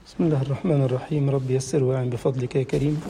بسم الله الرحمن الرحيم. رب يسر وأعن بفضلك يا كريم.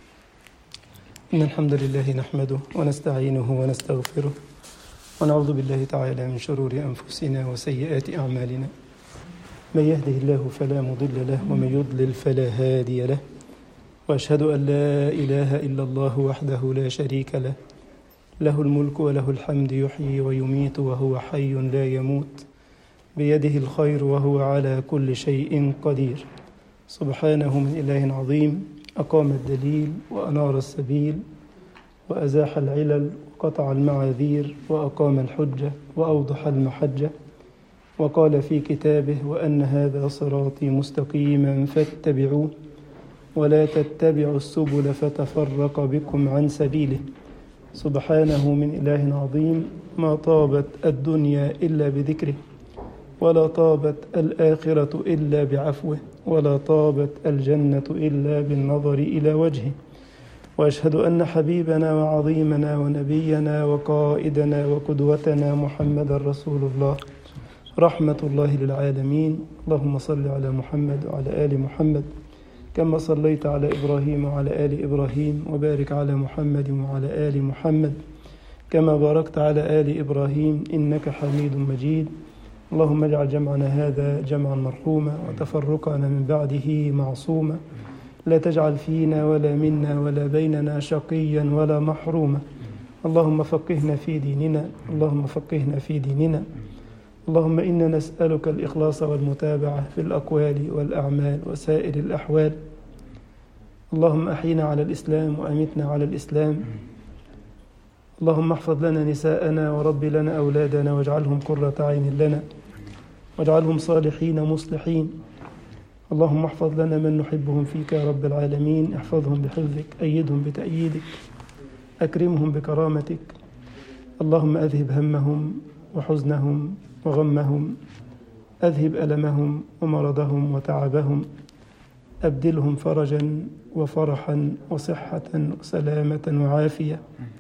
إن الحمد لله نحمده ونستعينه ونستغفره ونعوذ بالله تعالى من شرور أنفسنا وسيئات أعمالنا. من يهده الله فلا مضل له ومن يضلل فلا هادي له، وأشهد أن لا إله إلا الله وحده لا شريك له، له الملك وله الحمد، يحيي ويميت وهو حي لا يموت، بيده الخير وهو على كل شيء قدير. سبحانه من إله عظيم أقام الدليل وأنار السبيل وأزاح العلل وقطع المعاذير وأقام الحجة وأوضح المحجة، وقال في كتابه: وأن هذا صراطي مستقيما فاتبعوه ولا تتبعوا السبل فتفرق بكم عن سبيله. سبحانه من إله عظيم ما طابت الدنيا إلا بذكره، ولا طابت الآخرة إلا بعفوه، ولا طابت الجنة إلا بالنظر إلى وجهه. وأشهد أن حبيبنا وعظيمنا ونبينا وقائدنا وقدوتنا محمد رسول الله، رحمة الله للعالمين. اللهم صل على محمد وعلى آل محمد كما صليت على إبراهيم وعلى آل إبراهيم، وبارك على محمد وعلى آل محمد كما باركت على آل إبراهيم إنك حميد مجيد. اللهم اجعل جمعنا هذا جمعا مرحوما وتفرقنا من بعده معصوما، لا تجعل فينا ولا منا ولا بيننا شقيا ولا محروما. اللهم فقهنا في ديننا، اللهم فقهنا في ديننا. اللهم إنا نسألك الإخلاص والمتابعة في الأقوال والأعمال وسائر الأحوال. اللهم أحينا على الإسلام وأمتنا على الإسلام. اللهم احفظ لنا نساءنا ورب لنا أولادنا واجعلهم قرة عين لنا، واجعلهم صالحين مصلحين. اللهم احفظ لنا من نحبهم فيك يا رب العالمين، احفظهم بحفظك، أيدهم بتأييدك، أكرمهم بكرامتك. اللهم أذهب همهم وحزنهم وغمهم، أذهب ألمهم ومرضهم وتعبهم، أبدلهم فرجا وفرحا وصحة وسلامة وعافية.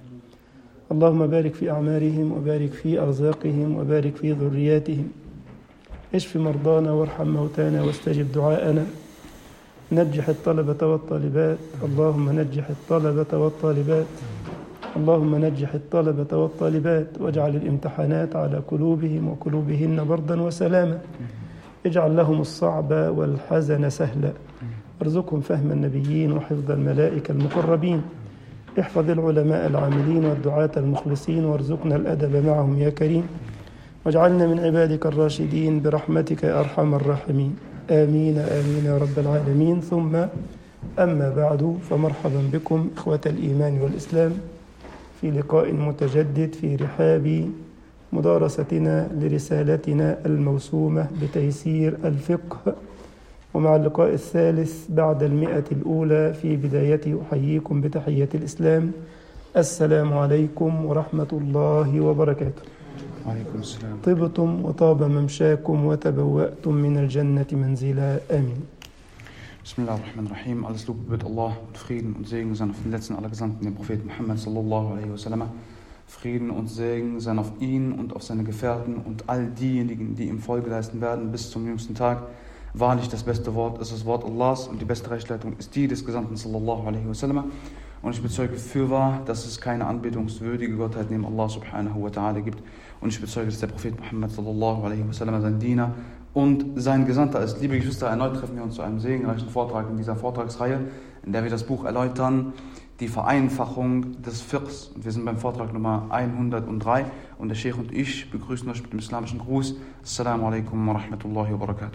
اللهم بارك في أعمارهم وبارك في أرزاقهم وبارك في ذرياتهم. اشف مرضانا وارحم موتانا واستجب دعاءنا. نجح الطلبة والطالبات، اللهم نجح الطلبة والطالبات، اللهم نجح الطلبة والطالبات، واجعل الامتحانات على قلوبهم وقلوبهن بردا وسلاما. اجعل لهم الصعب والحزن سهلا، ارزقهم فهم النبيين وحفظ الملائكة المقربين. احفظ العلماء العاملين والدعاة المخلصين، وارزقنا الأدب معهم يا كريم، واجعلنا من عبادك الراشدين برحمتك يا أرحم الراحمين. آمين آمين يا رب العالمين. ثم أما بعد، فمرحبا بكم إخوة الإيمان والإسلام في لقاء متجدد في رحاب مدارستنا لرسالتنا الموسومة بتيسير الفقه، ومع اللقاء الثالث بعد 100 الأولى. في بدايته أحييكم بتحية الإسلام: السلام عليكم ورحمة الله وبركاته. وعليكم السلام. طبتم وطاب ممشاكم وتبوأتم من الجنة منزلا. آمين. Bismillahirrahmanirrahim. Alles Lob gebührt Allah und Frieden und Segen seien auf den letzten aller Gesandten, den Propheten Muhammad sallallahu alaihi wasallam. Frieden und Segen seien auf ihn und auf seine Gefährten und all diejenigen, die ihm Folge leisten werden bis zum jüngsten Tag. Wahrlich, das beste Wort ist das Wort Allahs und die beste Rechtsleitung ist die des Gesandten sallallahu alaihi wasallam. Und ich bezeuge fürwahr, dass es keine anbetungswürdige Gottheit neben Allah subhanahu wa ta'ala gibt. Und ich bezeuge, dass der Prophet Muhammad sallallahu alaihi wasallam sein Diener und sein Gesandter ist. Liebe Geschwister, erneut treffen wir uns zu einem segenreichen Vortrag in dieser Vortragsreihe, in der wir das Buch erläutern, die Vereinfachung des Fiqhs. Und wir sind beim Vortrag Nummer 103 und der Sheikh und ich begrüßen euch mit dem islamischen Gruß. Assalamu alaikum wa rahmatullahi wa barakatuh.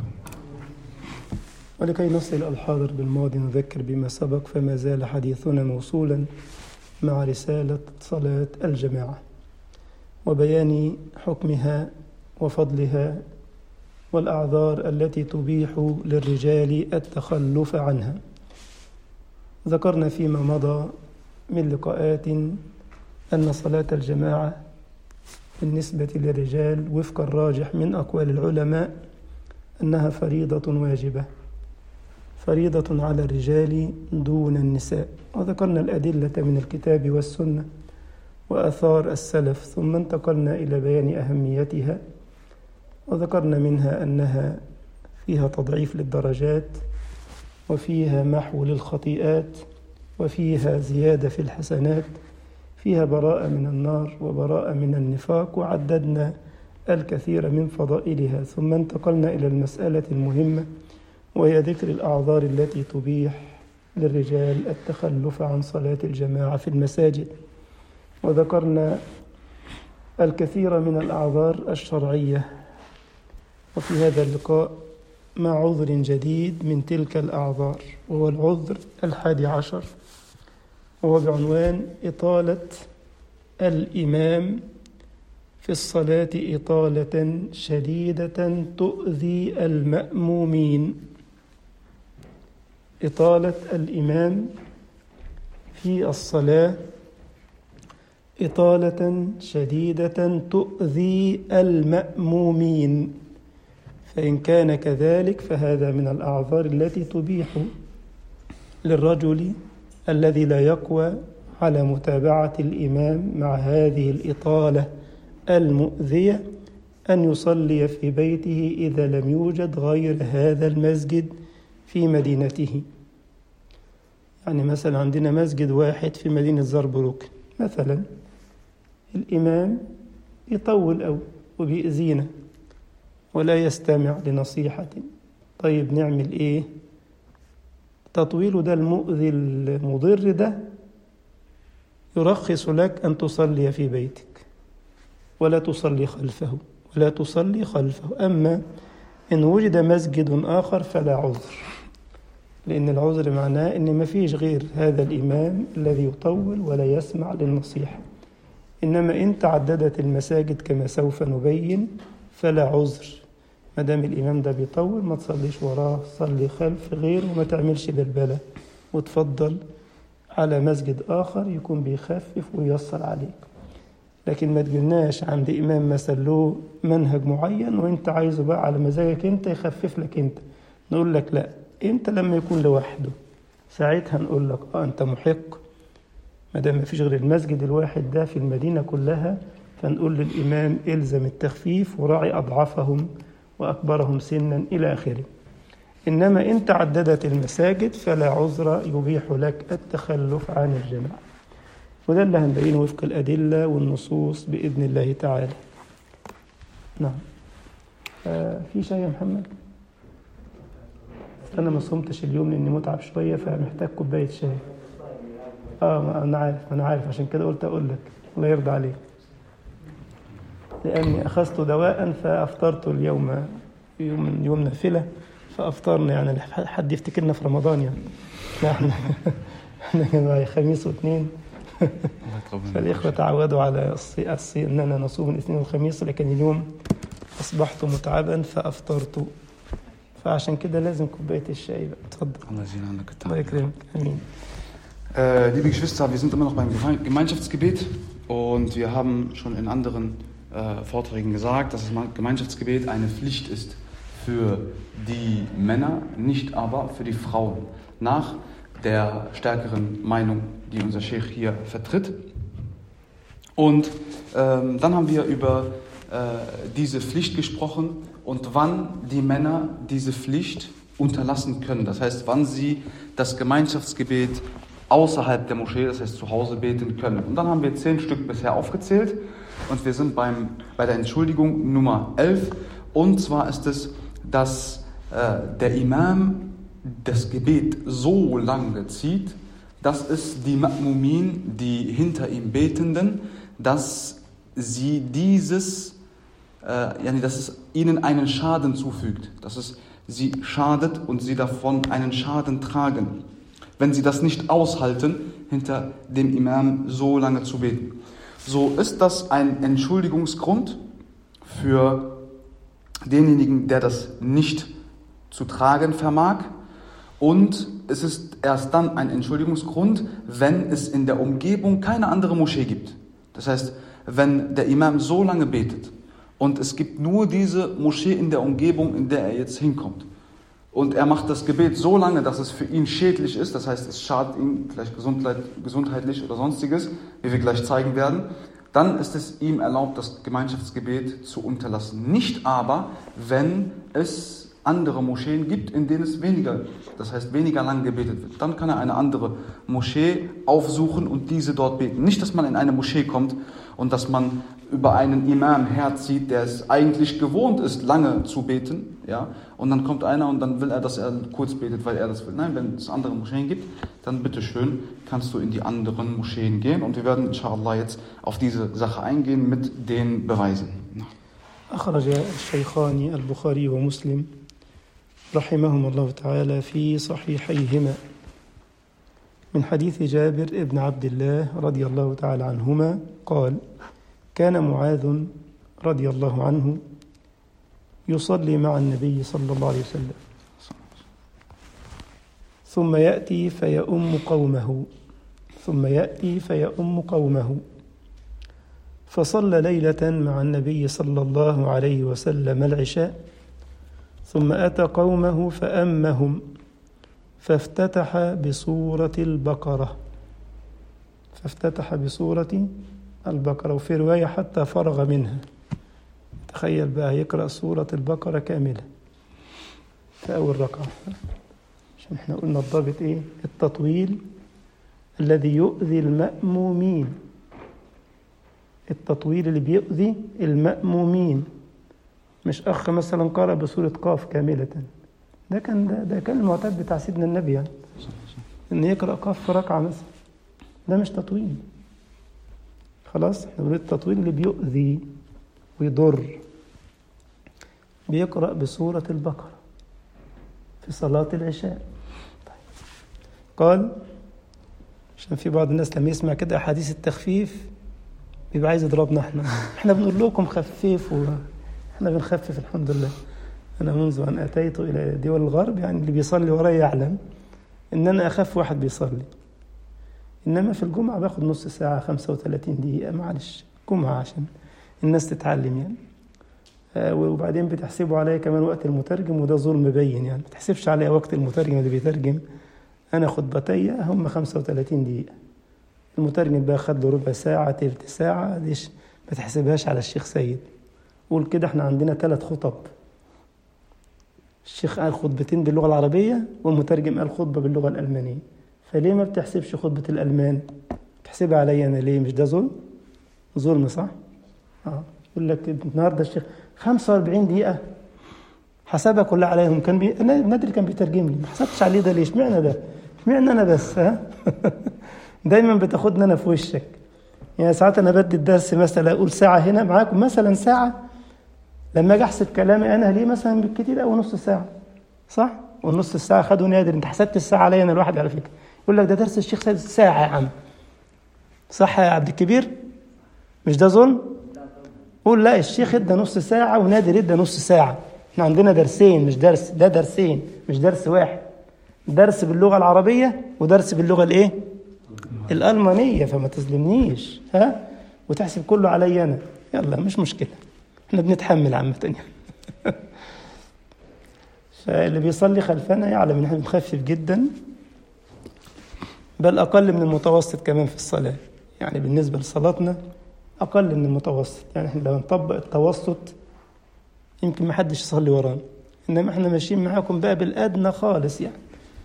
ولكي نصل الحاضر بالماضي نذكر بما سبق، فما زال حديثنا موصولا مع رسالة صلاة الجماعة وبيان حكمها وفضلها والأعذار التي تبيح للرجال التخلف عنها. ذكرنا فيما مضى من لقاءات أن صلاة الجماعة بالنسبة للرجال وفق الراجح من أقوال العلماء أنها فريضة واجبة، فريضة على الرجال دون النساء. وذكرنا الأدلة من الكتاب والسنة وآثار السلف، ثم انتقلنا إلى بيان أهميتها، وذكرنا منها أنها فيها تضعيف للدرجات وفيها محو للخطيئات، وفيها زيادة في الحسنات، فيها براءة من النار وبراءة من النفاق، وعددنا الكثير من فضائلها. ثم انتقلنا إلى المسألة المهمة، وهي ذكر الأعذار التي تبيح للرجال التخلف عن صلاة الجماعة في المساجد، وذكرنا الكثير من الأعذار الشرعية. وفي هذا اللقاء مع عذر جديد من تلك الأعذار، وهو العذر 11، وهو بعنوان إطالة الإمام في الصلاة إطالة شديدة تؤذي المأمومين. إطالة الإمام في الصلاة إطالة شديدة تؤذي المأمومين، فإن كان كذلك فهذا من الأعذار التي تبيح للرجل الذي لا يقوى على متابعة الإمام مع هذه الإطالة المؤذية أن يصلي في بيته إذا لم يوجد غير هذا المسجد في مدينته. يعني مثلا عندنا مسجد واحد في مدينة زربروك مثلا، الإمام يطول أو وبيأذينا ولا يستمع لنصيحة. طيب نعمل إيه؟ تطويل ده المؤذي المضر ده يرخص لك أن تصلي في بيتك ولا تصلي خلفه. أما إن وجد مسجد آخر فلا عذر، لأن العذر معناه إن ما فيش غير هذا الإمام الذي يطول ولا يسمع للنصيحة. إنما إن تعددت المساجد كما سوف نبين فلا عذر، ما دام الإمام ده بيطول ما تصليش وراه، صلي خلف غيره وما تعملش بلبلة، وتفضل على مسجد آخر يكون بيخفف وييسر عليك. لكن ما تجلناش عند إمام مثلا له منهج معين وإنت عايزه بقى على مزاجك أنت يخفف لك أنت، نقول لك لا، أنت لما يكون لوحده ساعتها نقول لك أنت محق، ما دام ما فيش غير المسجد الواحد ده في المدينة كلها، فنقول للإمام إلزم التخفيف وراعي أضعفهم وأكبرهم سنا إلى آخره. إنما إن تعددت المساجد فلا عذر يبيح لك التخلف عن الجماعة، وده اللي هنبينه وفق الأدلة والنصوص بإذن الله تعالى. نعم. في شيء يا محمد؟ أنا ما صمتش اليوم لأني متعب شوية فمحتاج كوباية شاي. أنا عارف عشان كده قلت أقول لك الله يرضى عليك، لأني أخذت دواء فأفطرت اليوم يوم نافلة، فأفطرنا يعني حد يفتكرنا في رمضان يعني. احنا خميس واثنين فالإخوة تعودوا على أننا نصوم الاثنين والخميس، لكن اليوم أصبحت متعبا فأفطرت، فعشان كده لازم كوباية الشاي بقى. اتفضل. الله يكرمك. آمين. Liebe Geschwister, wir sind immer noch beim Gemeinschaftsgebet und wir haben schon in anderen Vorträgen gesagt, dass das Gemeinschaftsgebet eine Pflicht ist für die Männer, nicht aber für die Frauen, nach der stärkeren Meinung, die unser Sheikh hier vertritt. Und dann haben wir über diese Pflicht gesprochen und wann die Männer diese Pflicht unterlassen können. Das heißt, wann sie das Gemeinschaftsgebet außerhalb der Moschee, das heißt zu Hause, beten können. Und dann haben wir 10 Stück bisher aufgezählt und wir sind bei der Entschuldigung Nummer 11. Und zwar ist es, dass der Imam das Gebet so lange zieht, dass es die Ma'mumin, die hinter ihm Betenden, dass sie dass es ihnen einen Schaden zufügt, dass es sie schadet und sie davon einen Schaden tragen, wenn sie das nicht aushalten, hinter dem Imam so lange zu beten. So ist das ein Entschuldigungsgrund für denjenigen, der das nicht zu tragen vermag. Und es ist erst dann ein Entschuldigungsgrund, wenn es in der Umgebung keine andere Moschee gibt. Das heißt, wenn der Imam so lange betet und es gibt nur diese Moschee in der Umgebung, in der er jetzt hinkommt, und er macht das Gebet so lange, dass es für ihn schädlich ist, das heißt, es schadet ihm vielleicht gesundheitlich oder sonstiges, wie wir gleich zeigen werden, dann ist es ihm erlaubt, das Gemeinschaftsgebet zu unterlassen. Nicht aber, wenn es andere Moscheen gibt, in denen es weniger, das heißt weniger lang gebetet wird. Dann kann er eine andere Moschee aufsuchen und diese dort beten. Nicht, dass man in eine Moschee kommt und dass man über einen Imam herzieht, der es eigentlich gewohnt ist, lange zu beten, ja, und dann kommt einer und dann will er, dass er kurz betet, weil er das will. Nein, wenn es andere Moscheen gibt, dann bitteschön kannst du in die anderen Moscheen gehen und wir werden inshallah jetzt auf diese Sache eingehen mit den Beweisen. أخرج الشيخان البخاري ومسلم رحمهما الله تعالى في صحيحيهما من حديث جابر ابن عبد الله رضي الله تعالى عنهما قال: كان معاذ رضي الله عنه يصلي مع النبي صلى الله عليه وسلم ثم يأتي فيؤم قومه فصلى ليلة مع النبي صلى الله عليه وسلم العشاء ثم أتى قومه فأمهم فافتتح بسورة البقرة وفي رواية حتى فرغ منها. تخيل بقى يقرأ سورة البقرة كاملة في أول ركعة، عشان احنا قلنا الضابط ايه؟ التطويل الذي يؤذي المأمومين، التطويل اللي بيؤذي المأمومين. مش أخ مثلا قرأ بسورة قاف كاملة، ده كان المعتاد بتاع سيدنا النبي يعني، إن يقرأ قاف في ركعة مثلا، ده مش تطويل. خلاص احنا بنقول التطويل اللي بيؤذي ويضر. بيقرأ بسورة البقرة في صلاة العشاء. قال عشان في بعض الناس لما يسمع كده أحاديث التخفيف بيبقى عايز يضربنا احنا بنقول لكم خففوا، احنا بنخفف الحمد لله. أنا منذ أن أتيت إلى دول الغرب يعني اللي بيصلي ورايا يعلم إن أنا أخف واحد بيصلي، إنما في الجمعة باخد نص ساعة 35 دقيقة معلش جمعة عشان الناس تتعلم يعني. وبعدين بتحسبوا عليا كمان وقت المترجم، وده ظلم مبين يعني. ما تحسبش عليا وقت المترجم اللي بيترجم، أنا خطبتي هم 35 دقيقة، المترجم بقى خد له ربع ساعة تلت ساعة، ليش ما تحسبهاش على الشيخ سيد؟ قول كده احنا عندنا 3 خطب، الشيخ قال خطبتين باللغة العربية والمترجم قال خطبة باللغة الألمانية، فليه ما بتحسبش خطبة الألمان؟ تحسبها علي أنا ليه؟ مش ده ظلم صح؟ يقول لك النهاردة الشيخ 45 دقيقة حسبها كلها عليهم، نادر كان بيترجم لي، ما حسبتش عليه ده ليش؟ معنى ده معنى أنا بس دايما بتاخدنا أنا في وشك يعني. ساعات أنا بدي الدرس مثلا أقول ساعة هنا معاكم مثلا ساعة، لما أجي أحسب كلامي أنا ليه مثلا بالكتير أو نص ساعة صح؟ والنص الساعة خدوا نادر، أنت حسبت الساعة عليا أنا الواحد على فكرة. يقول لك ده درس الشيخ سيد ساعة يا عم، صح يا عبد الكبير؟ مش ده ظلم؟ قول لا الشيخ ادى نص ساعة ونادر ادى نص ساعة، احنا عندنا درسين مش درس، ده درسين مش درس واحد، درس باللغة العربية ودرس باللغة الايه؟ الألمانية. فما تظلمنيش وتحسب كله علي أنا، يلا مش مشكلة احنا بنتحمل عامة يعني. فاللي بيصلي خلفنا يعلم ان احنا بنخفف جدا، بل أقل من المتوسط كمان في الصلاة يعني. بالنسبة لصلاتنا أقل من المتوسط يعني. احنا لو نطبق التوسط يمكن ما حدش يصلي ورانا، إنما احنا ماشيين معاكم بقى بالأدنى خالص يعني،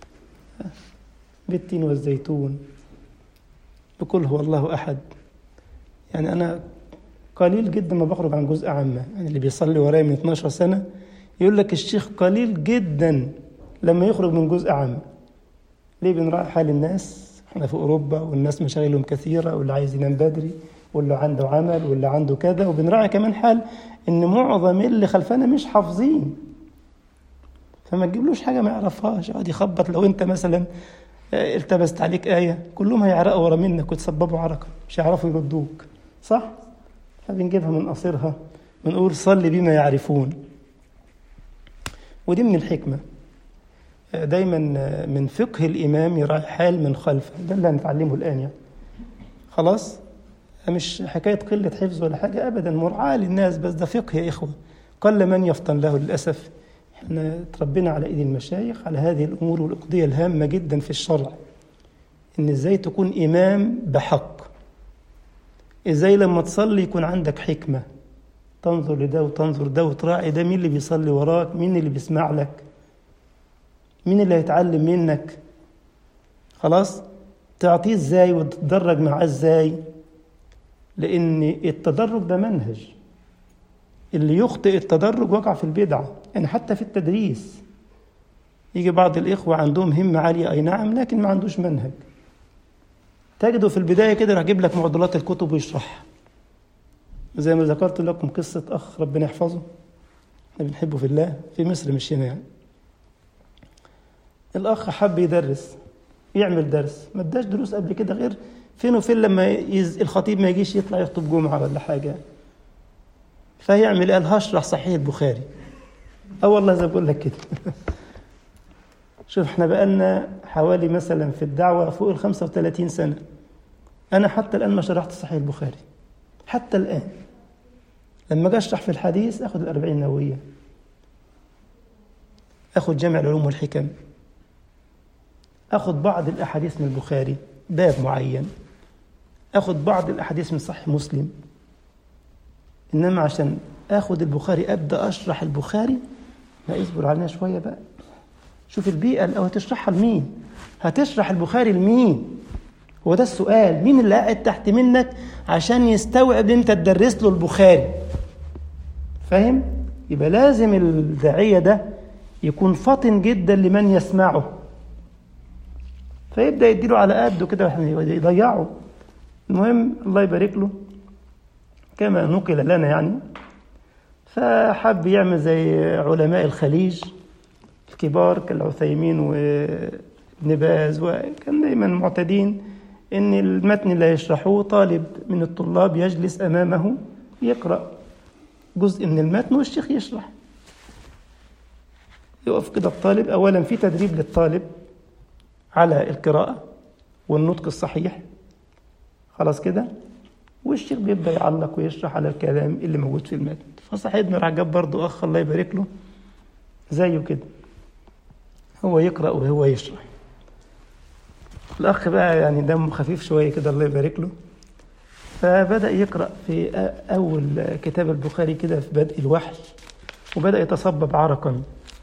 بالتين والزيتون، بكل هو الله أحد يعني. أنا قليل جدا ما بخرج عن جزء عامة يعني. اللي بيصلي ورايا من 12 سنة يقول لك الشيخ قليل جدا لما يخرج من جزء عام. ليه؟ بنراعي حال الناس، احنا في أوروبا والناس مشاغلهم كثيرة، واللي عايز ينام بدري واللي عنده عمل واللي عنده كذا، وبنراعي كمان حال إن معظم اللي خلفنا مش حافظين، فما تجيبلوش حاجة ما يعرفهاش يقعد يخبط. لو أنت مثلا التبست عليك آية كلهم هيعرقوا ورا منك وتسببوا عرقة، مش يعرفوا يردوك صح؟ فبنجيبها من قصيرها، بنقول صلي بما يعرفون. ودي من الحكمة دايما من فقه الإمام يراعي حال من خلفه، ده اللي هنتعلمه الآن يعني. خلاص مش حكاية قلة حفظ ولا حاجة أبدا، مراعاة للناس بس، ده فقه يا إخوة. قل من يفطن له للأسف. احنا تربينا على إيد المشايخ على هذه الأمور والقضية الهامة جدا في الشرع، إن إزاي تكون إمام بحق، إزاي لما تصلي يكون عندك حكمة، تنظر لده وتنظر ده وتراعي ده، مين اللي بيصلي وراك، مين اللي بيسمع لك، مين اللي هيتعلم منك. خلاص، تعطيه ازاي وتتدرج معاه ازاي، لأن التدرج ده منهج. اللي يخطئ التدرج وقع في البدعة. يعني حتى في التدريس يجي بعض الإخوة عندهم همة عالية أي نعم، لكن ما عندوش منهج. تجده في البداية كده راح يجيب لك معضلات الكتب ويشرحها، زي ما ذكرت لكم قصة أخ ربنا يحفظه، احنا بنحبه في الله، في مصر مش هنا يعني. الأخ حب يدرس، يعمل درس، ما اداش دروس قبل كده غير فين وفين لما الخطيب ما يجيش يطلع يخطب جمعة ولا حاجة. فيعمل قال هشرح صحيح البخاري. والله زي ما بقول لك كده. شوف احنا بقالنا حوالي مثلا في الدعوة فوق 35 سنة، أنا حتى الآن ما شرحت صحيح البخاري. حتى الآن لما أجي أشرح في الحديث أخذ 40 نووية، أخذ جامع العلوم والحكم، أخذ بعض الأحاديث من البخاري باب معين، أخذ بعض الأحاديث من صحيح مسلم. إنما عشان أخذ البخاري أبدأ أشرح البخاري، لا اصبر علينا شوية بقى. شوف البيئة الأول، هتشرحها لمين؟ هتشرح البخاري لمين؟ هو ده السؤال، مين اللي قاعد تحت منك عشان يستوعب أنت تدرس له البخاري؟ فاهم؟ يبقى لازم الداعية ده يكون فطن جدا لمن يسمعه، فيبدأ يديله على قده كده يضيعه. المهم الله يبارك له كما نقل لنا يعني، فحب يعمل زي علماء الخليج الكبار كالعثيمين وابن باز، وكان دايما معتادين ان المتن اللي يشرحوه طالب من الطلاب يجلس امامه يقرأ جزء من المتن والشيخ يشرح. يقف كده الطالب، اولا في تدريب للطالب على القراءة والنطق الصحيح، خلاص كده، والشيخ بيبدأ يعلق ويشرح على الكلام اللي موجود في المتن. فصاحبنا راح جاب برضه أخ الله يبارك له زيه كده، هو يقرأ وهو يشرح. الأخ بقى يعني دمه خفيف شوية كده الله يبارك له، فبدأ يقرأ في أول كتاب البخاري كده في بدء الوحي، وبدأ يتصبب عرقا.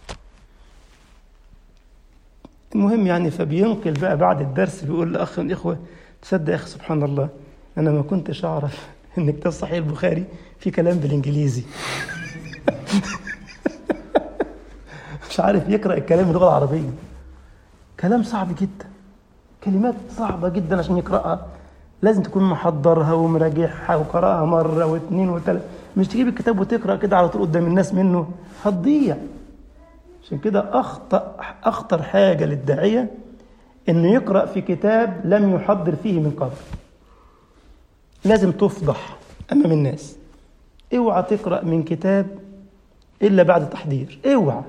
المهم يعني فبينقل بقى بعد الدرس، بيقول لأخ من الإخوة تصدق يا أخي سبحان الله أنا ما كنتش أعرف إن كتاب صحيح البخاري في كلام بالإنجليزي. مش عارف يقرأ الكلام باللغة العربية، كلام صعب جدا، كلمات صعبة جدا عشان يقرأها، لازم تكون محضرها ومراجعها وقرأها مرة واثنين وثلاثة، مش تجيب الكتاب وتقرأ كده على طول قدام الناس منه، هتضيع. عشان كده أخطر حاجة للداعية إنه يقرأ في كتاب لم يحضر فيه من قبل. لازم تفضح أمام الناس. اوعى تقرأ من كتاب إلا بعد تحضير، اوعى.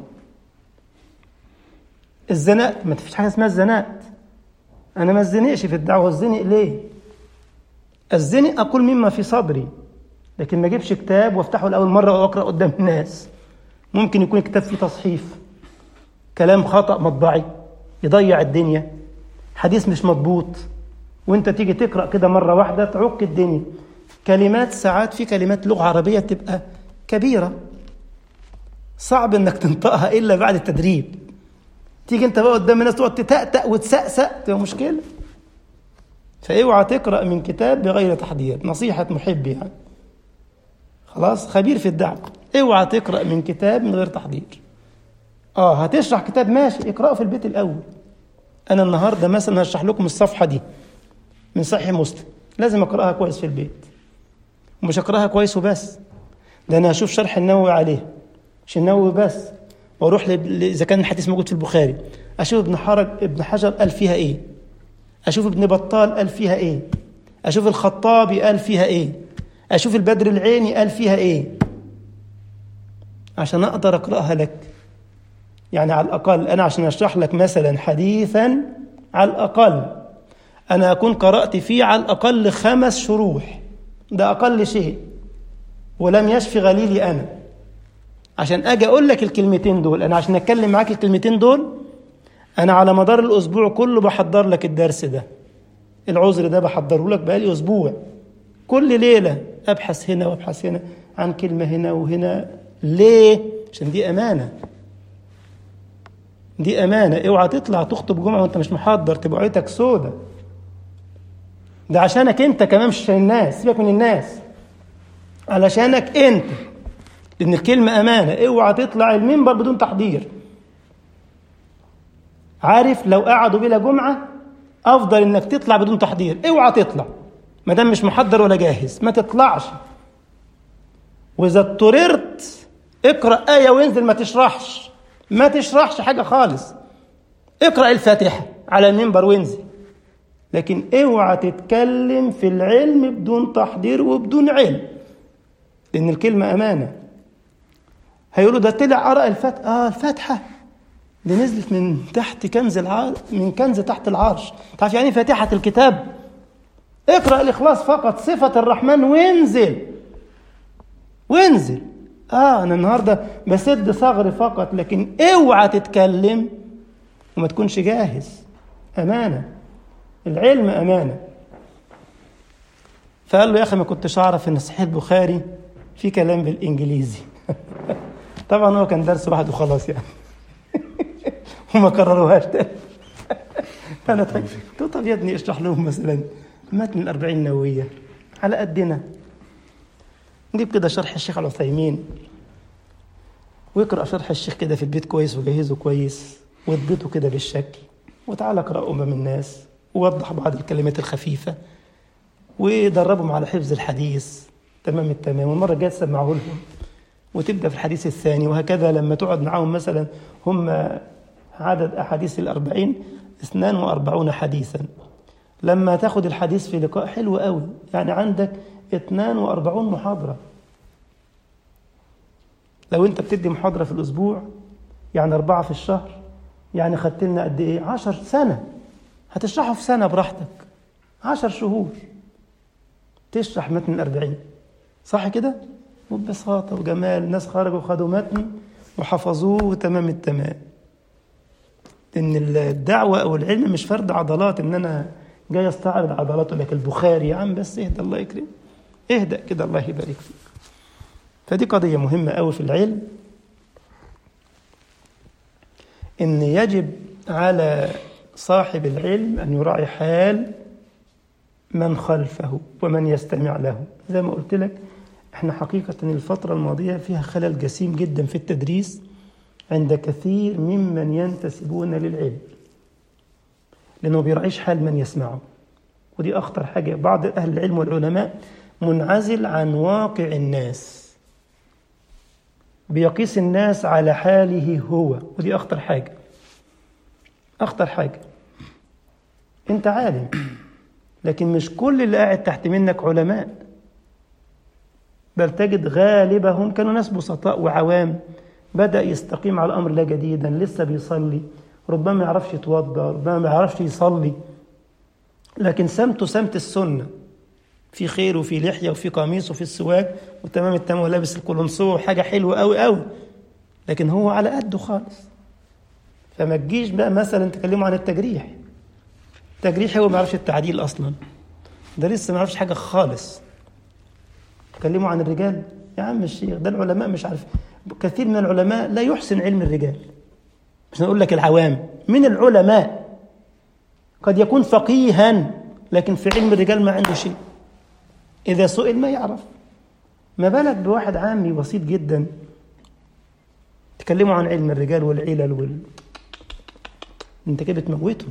الزناء، ما فيش حاجة اسمها الزناء. أنا ما الزنقش في الدعوة، الزنق ليه؟ الزنق أقول مما في صدري، لكن ما أجيبش كتاب وافتحه لأول مرة وأقرأ قدام الناس. ممكن يكون كتاب فيه تصحيف، كلام خطأ مطبعي يضيع الدنيا، حديث مش مضبوط، وانت تيجي تقرأ كده مرة واحدة تعك الدنيا. كلمات ساعات في كلمات لغة عربية تبقى كبيرة صعب انك تنطقها إلا بعد التدريب. تيجي انت بقى قدام الناس تقعد تتأتأ وتسأسأ، تبقى مشكلة. فاوعى تقرأ من كتاب بغير تحضير، نصيحة محب يعني، خلاص خبير في الدعوة. اوعى تقرأ من كتاب من غير تحضير. هتشرح كتاب ماشي، اقرأه في البيت الأول. أنا النهاردة مثلا هشرح لكم الصفحة دي من صحيح مسلم، لازم أقرأها كويس في البيت، ومش أقرأها كويس وبس، ده أنا هشوف شرح النووي عليه، مش النووي بس، وأروح إذا كان الحديث موجود في البخاري أشوف ابن حجر قال فيها إيه، أشوف ابن بطال قال فيها إيه، أشوف الخطابي قال فيها إيه، أشوف البدر العيني قال فيها إيه، عشان أقدر أقرأها لك. يعني على الأقل أنا عشان أشرح لك مثلا حديثا، على الأقل أنا أكون قرأت فيه على الأقل 5 شروح، ده أقل شيء، ولم يشفي غليلي أنا عشان أجي أقول لك الكلمتين دول. أنا عشان أتكلم معاك الكلمتين دول أنا على مدار الأسبوع كله بحضر لك الدرس ده، العذر ده بحضره لك بقالي أسبوع، كل ليلة أبحث هنا وأبحث هنا عن كلمة هنا وهنا. ليه؟ عشان دي أمانة. دي أمانة. اوعى تطلع تخطب جمعة وانت مش محضر، تبقى عيتك سودة. ده عشانك انت كمان، مش عشان الناس. سيبك من الناس، علشانك انت، لأن الكلمة أمانة. اوعى تطلع المنبر بدون تحضير. عارف لو قعدوا بلا جمعة أفضل إنك تطلع بدون تحضير. اوعى تطلع ما دام مش محضر ولا جاهز، ما تطلعش. وإذا اضطررت اقرأ آية وانزل، ما تشرحش حاجة خالص. اقرأ الفاتحة على المنبر وانزل، لكن اوعى تتكلم في العلم بدون تحضير وبدون علم، لأن الكلمة أمانة. هيقولوا ده طلع قرأ الفاتحة. الفاتحة دي نزلت من تحت كنز من كنز تحت العرش. تعرف يعني فاتحة الكتاب؟ اقرأ الإخلاص فقط، صفة الرحمن، وانزل. أنا النهاردة بسد ثغر فقط، لكن اوعى تتكلم وما تكونش جاهز. أمانة، العلم أمانة. فقال له يا أخي ما كنتش أعرف إن صحيح البخاري في كلام بالإنجليزي. طبعا هو كان درس واحد وخلاص يعني. وما كرروهاش تاني. أنا طب يا ابني اشرح لهم مثلا متن 40 نووية على قدنا. نجيب كده شرح الشيخ العثيمين، ويقرأ شرح الشيخ كده في البيت كويس وجهزه كويس واضبطه كده بالشكل، وتعالى اقرأه أمام الناس ووضح بعض الكلمات الخفيفة ودربهم على حفظ الحديث تمام التمام. والمرة الجاية تسمعه لهم وتبدأ في الحديث الثاني، وهكذا. لما تقعد معهم مثلا، هم عدد أحاديث 40 42 حديثا. لما تاخد الحديث في لقاء حلو قوي، يعني عندك 42 محاضرة. لو انت بتدي محاضرة في الأسبوع، يعني 4 في الشهر، يعني خدت لنا قد ايه؟ 10 سنة. هتشرحه في سنة براحتك، 10 شهور تشرح متن 40، صح كده؟ وببساطة وجمال. ناس خرجوا وخدوا متن وحفظوه وتمام التمام. إن الدعوة أو العلم مش فرد عضلات، إن أنا جاي أستعرض عضلاته. لك البخاري يا عم بس اهدى، الله يكرم، اهدأ كده، الله يبارك فيك. فدي قضية مهمة أوي في العلم، إن يجب على صاحب العلم أن يراعي حال من خلفه ومن يستمع له. زي ما قلت لك، احنا حقيقة الفترة الماضية فيها خلل جسيم جدا في التدريس عند كثير ممن ينتسبون للعلم، لأنه بيراعيش حال من يسمعه. ودي أخطر حاجة. بعض أهل العلم والعلماء منعزل عن واقع الناس، بيقيس الناس على حاله هو، ودي أخطر حاجة. أخطر حاجة. أنت عالم، لكن مش كل اللي قاعد تحت منك علماء، بل تجد غالبهم كانوا ناس بسطاء وعوام، بدأ يستقيم على الأمر لا جديدا، لسه بيصلي، ربما ما يعرفش يتوضأ، ربما ما يعرفش يصلي، لكن سمته سمت السنة، في خير وفي لحية وفي قميص وفي السواك وتمام التمام، ولابس القلنسوة وحاجة حلوة قوي قوي، لكن هو على قده خالص. فما تجيش بقى مثلا تكلموا عن التجريح. التجريح هو ما يعرفش التعديل أصلا، ده لسه ما يعرفش حاجة خالص. تكلموا عن الرجال، يا عم الشيخ ده العلماء مش عارف. كثير من العلماء لا يحسن علم الرجال، مش نقول لك العوام، من العلماء قد يكون فقيها لكن في علم الرجال ما عنده شيء، إذا سئل ما يعرف. ما بالك بواحد عامي بسيط جدا تكلموا عن علم الرجال والعلل انت كده بتموته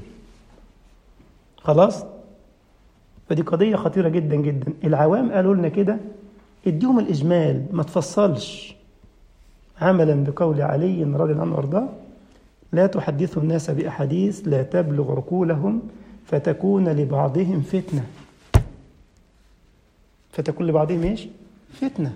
خلاص. فدي قضية خطيرة جدا جدا. العوام قالوا لنا كده، اديهم الإجمال ما تفصلش، عملا بقول علي رضي الله عنه وارضاه: لا تحدثوا الناس بأحاديث لا تبلغ عقولهم فتكون لبعضهم فتنة. فتكون لبعضهم ايش؟ فتنة.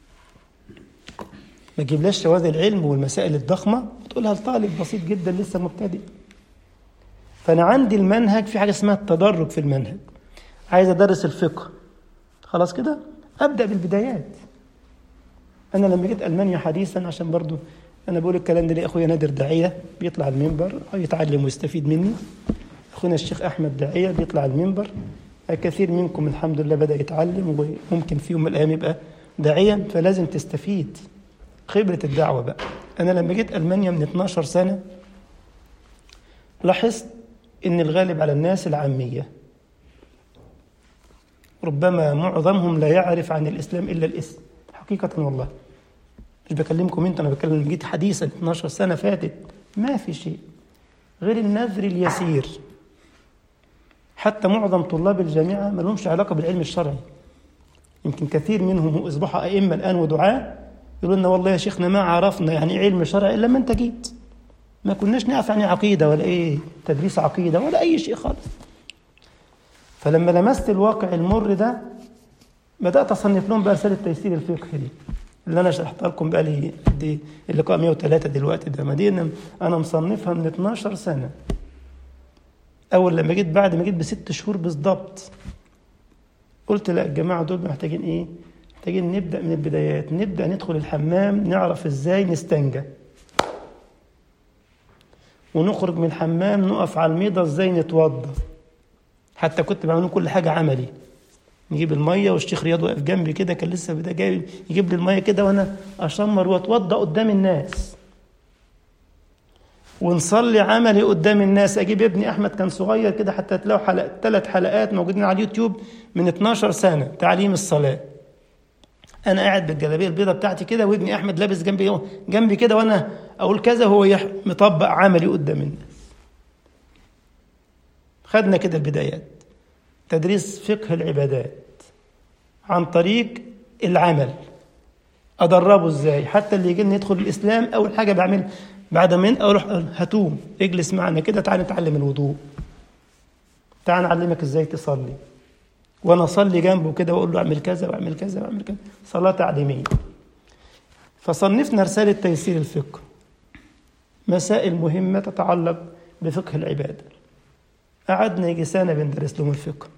ما تجيبلاش شواذ العلم والمسائل الضخمة وتقولها لطالب بسيط جدا لسه مبتدئ. فأنا عندي المنهج في حاجة اسمها التدرج في المنهج. عايز أدرس الفقه، خلاص كده أبدأ بالبدايات. أنا لما جيت ألمانيا حديثا، عشان برضو أنا بقول الكلام ده لأخويا نادر داعية بيطلع المنبر أو يتعلم ويستفيد مني، أخونا الشيخ أحمد داعية بيطلع المنبر الكثير منكم الحمد لله بدأ يتعلم، وممكن في يوم من الأيام يبقى داعيا، فلازم تستفيد خبرة الدعوة بقى. أنا لما جيت ألمانيا من 12 سنة لاحظت إن الغالب على الناس العامية، ربما معظمهم لا يعرف عن الإسلام إلا الاسم، حقيقة والله مش بكلمكم أنا بكلم جيت حديثا 12 سنة فاتت ما في شيء غير النذر اليسير. حتى معظم طلاب الجامعة ما لهمش علاقة بالعلم الشرعي، يمكن كثير منهم أصبحوا أئمة الآن ودعاء يقولوا لنا والله يا شيخنا ما عرفنا يعني إيه علم شرعي إلا لما أنت جيت، ما كناش نعرف يعني عقيدة ولا إيه تدريس عقيدة ولا أي شيء خالص. فلما لمست الواقع المر ده بدأت أصنف لهم بقى رسالة تيسير الفقه دي اللي أنا شرحتها لكم بقى لي دي اللقاء 103 دلوقتي ده مدينة أنا مصنفها من 12 سنة. أول لما جيت بعد ما جيت ب6 شهور بالضبط قلت لا الجماعة دول محتاجين إيه؟ محتاجين نبدأ من البدايات، نبدأ ندخل الحمام نعرف إزاي نستنجى، ونخرج من الحمام نقف على الميضة إزاي نتوضى. حتى كنت بعمل كل حاجة عملي، نجيب المية والشيخ رياض واقف جنبي كده كان لسه بدأ جاي يجيب لي المية كده وأنا أشمر وأتوضى قدام الناس، ونصلي عملي قدام الناس. أجيب ابني أحمد كان صغير كده حتى تلاقوا 3 حلقات موجودين على اليوتيوب من 12 سنة تعليم الصلاة. أنا قاعد بالجلابية البيضة بتاعتي كده وابني أحمد لابس جنبي كده وأنا أقول كذا هو مطبق عملي قدام الناس. خدنا كده البدايات، تدريس فقه العبادات عن طريق العمل، أدربه إزاي. حتى اللي يجي يدخل الإسلام أول حاجة بعمل بعد ما أروح هاتوم اجلس معنا كده تعال نتعلم الوضوء، تعال نعلمك إزاي تصلي، وأنا أصلي جنبه كده وأقول له أعمل كذا وأعمل كذا وأعمل كذا، صلاة تعليمية. فصنفنا رسالة تيسير الفقه، مسائل مهمة تتعلق بفقه العبادة. قعدنا يجي سنة بندرس لهم الفقه.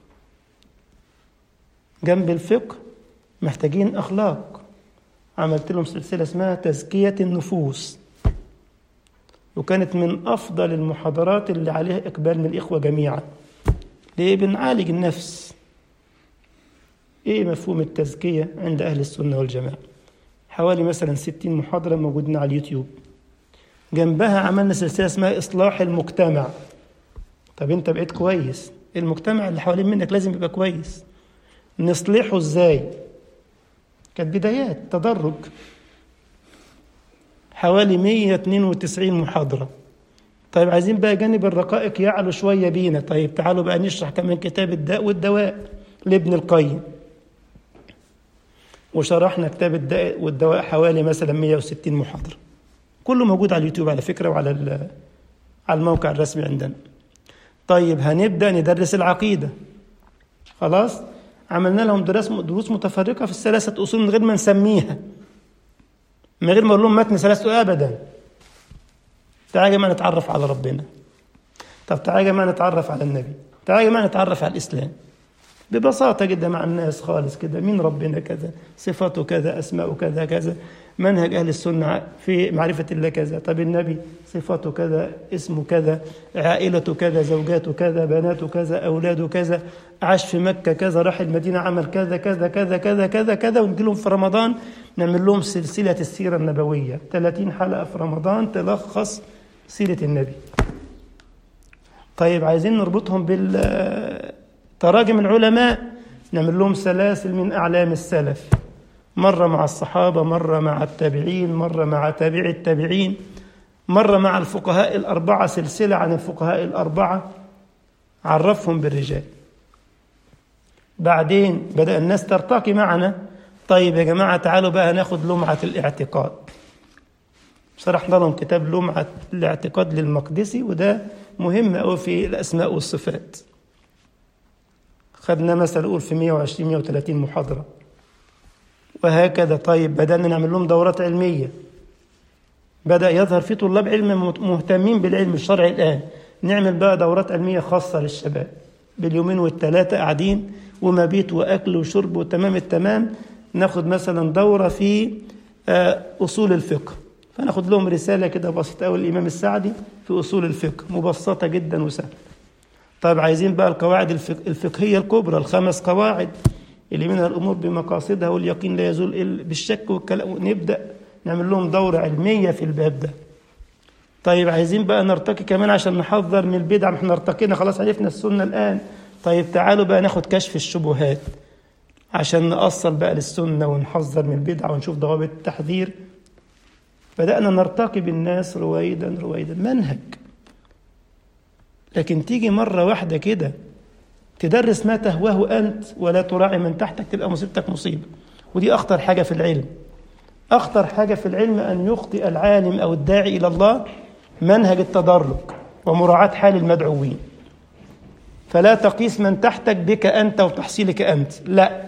جنب الفقه محتاجين أخلاق، عملت لهم سلسلة اسمها تزكية النفوس، وكانت من أفضل المحاضرات اللي عليها إقبال من الإخوة جميعا. ليه؟ بنعالج النفس. إيه مفهوم التزكية عند أهل السنة والجماعة؟ حوالي مثلا 60 محاضرة موجودين على اليوتيوب. جنبها عملنا سلسلة اسمها إصلاح المجتمع. طب أنت بقيت كويس، المجتمع اللي حوالين منك لازم يبقى كويس، نصلحه إزاي؟ كانت بدايات تدرج، حوالي 192 محاضرة. طيب عايزين بقى جانب الرقائق يعلو شوية بينا، طيب تعالوا بقى نشرح كمان كتاب الداء والدواء لابن القيم، وشرحنا كتاب الداء والدواء حوالي مثلا 160 محاضرة، كله موجود على اليوتيوب على فكرة وعلى الموقع الرسمي عندنا. طيب هنبدأ ندرس العقيدة، خلاص عملنا لهم دروس متفرقة في ال3 أصول من غير ما نسميها، من غير ما أقول لهم متن 3 أبدا. تعالى يا جماعة نتعرف على ربنا، طب تعالى يا جماعة نتعرف على النبي، تعالى يا جماعة نتعرف على الإسلام ببساطة جدا مع الناس خالص كده. مين ربنا كذا، صفاته كذا، أسماءه كذا كذا، منهج أهل السنة في معرفة الله كذا. طب النبي صفاته كذا، اسمه كذا، عائلته كذا، زوجاته كذا، بناته كذا، أولاده كذا، عاش في مكة كذا، راح المدينة عمل كذا كذا كذا كذا كذا كذا. ونجي لهم في رمضان نعمل لهم سلسلة السيرة النبوية، 30 حلقة في رمضان تلخص سيرة النبي. طيب عايزين نربطهم بالتراجم العلماء، نعمل لهم سلاسل من أعلام السلف، مرة مع الصحابة، مرة مع التابعين، مرة مع تابع التابعين، مرة مع الفقهاء ال4، سلسلة عن الفقهاء ال4 عرفهم بالرجال. بعدين بدأ الناس ترتقي معنا، طيب يا جماعة تعالوا بقى ناخد لمعة الاعتقاد. شرحنا لهم كتاب لمعة الاعتقاد للمقدسي، وده مهم أوي في الأسماء والصفات. خدنا مثلا نقول في 120-130 محاضرة وهكذا. طيب بدأنا نعمل لهم دورات علمية، بدأ يظهر في طلاب علم مهتمين بالعلم الشرعي الآن، نعمل بقى دورات علمية خاصة للشباب باليومين وال3 قاعدين ومبيت وأكل وشرب وتمام التمام. ناخد مثلا دورة في أصول الفقه، فناخد لهم رسالة كده بسيطة أوي الإمام السعدي في أصول الفقه، مبسطة جدا وسهلة. طيب عايزين بقى القواعد الفقهية الكبرى، ال5 قواعد اللي منها الأمور بمقاصدها واليقين لا يزول إلا بالشك والكلام، نبدأ نعمل لهم دورة علمية في الباب ده. طيب عايزين بقى نرتقي كمان عشان نحذر من البدع، احنا ارتقينا خلاص عرفنا السنة الآن. طيب تعالوا بقى ناخد كشف الشبهات عشان نأصل بقى للسنة ونحذر من البدع ونشوف ضوابط التحذير. بدأنا نرتقي بالناس رويدا رويدا، منهج. لكن تيجي مرة واحدة كده تدرس ما تهواه أنت ولا تراعي من تحتك، تبقى مصيبتك مصيبة. ودي أخطر حاجة في العلم. أخطر حاجة في العلم أن يخطئ العالم أو الداعي إلى الله منهج التدرج ومراعاة حال المدعوين. فلا تقيس من تحتك بك أنت وتحصيلك أنت، لا.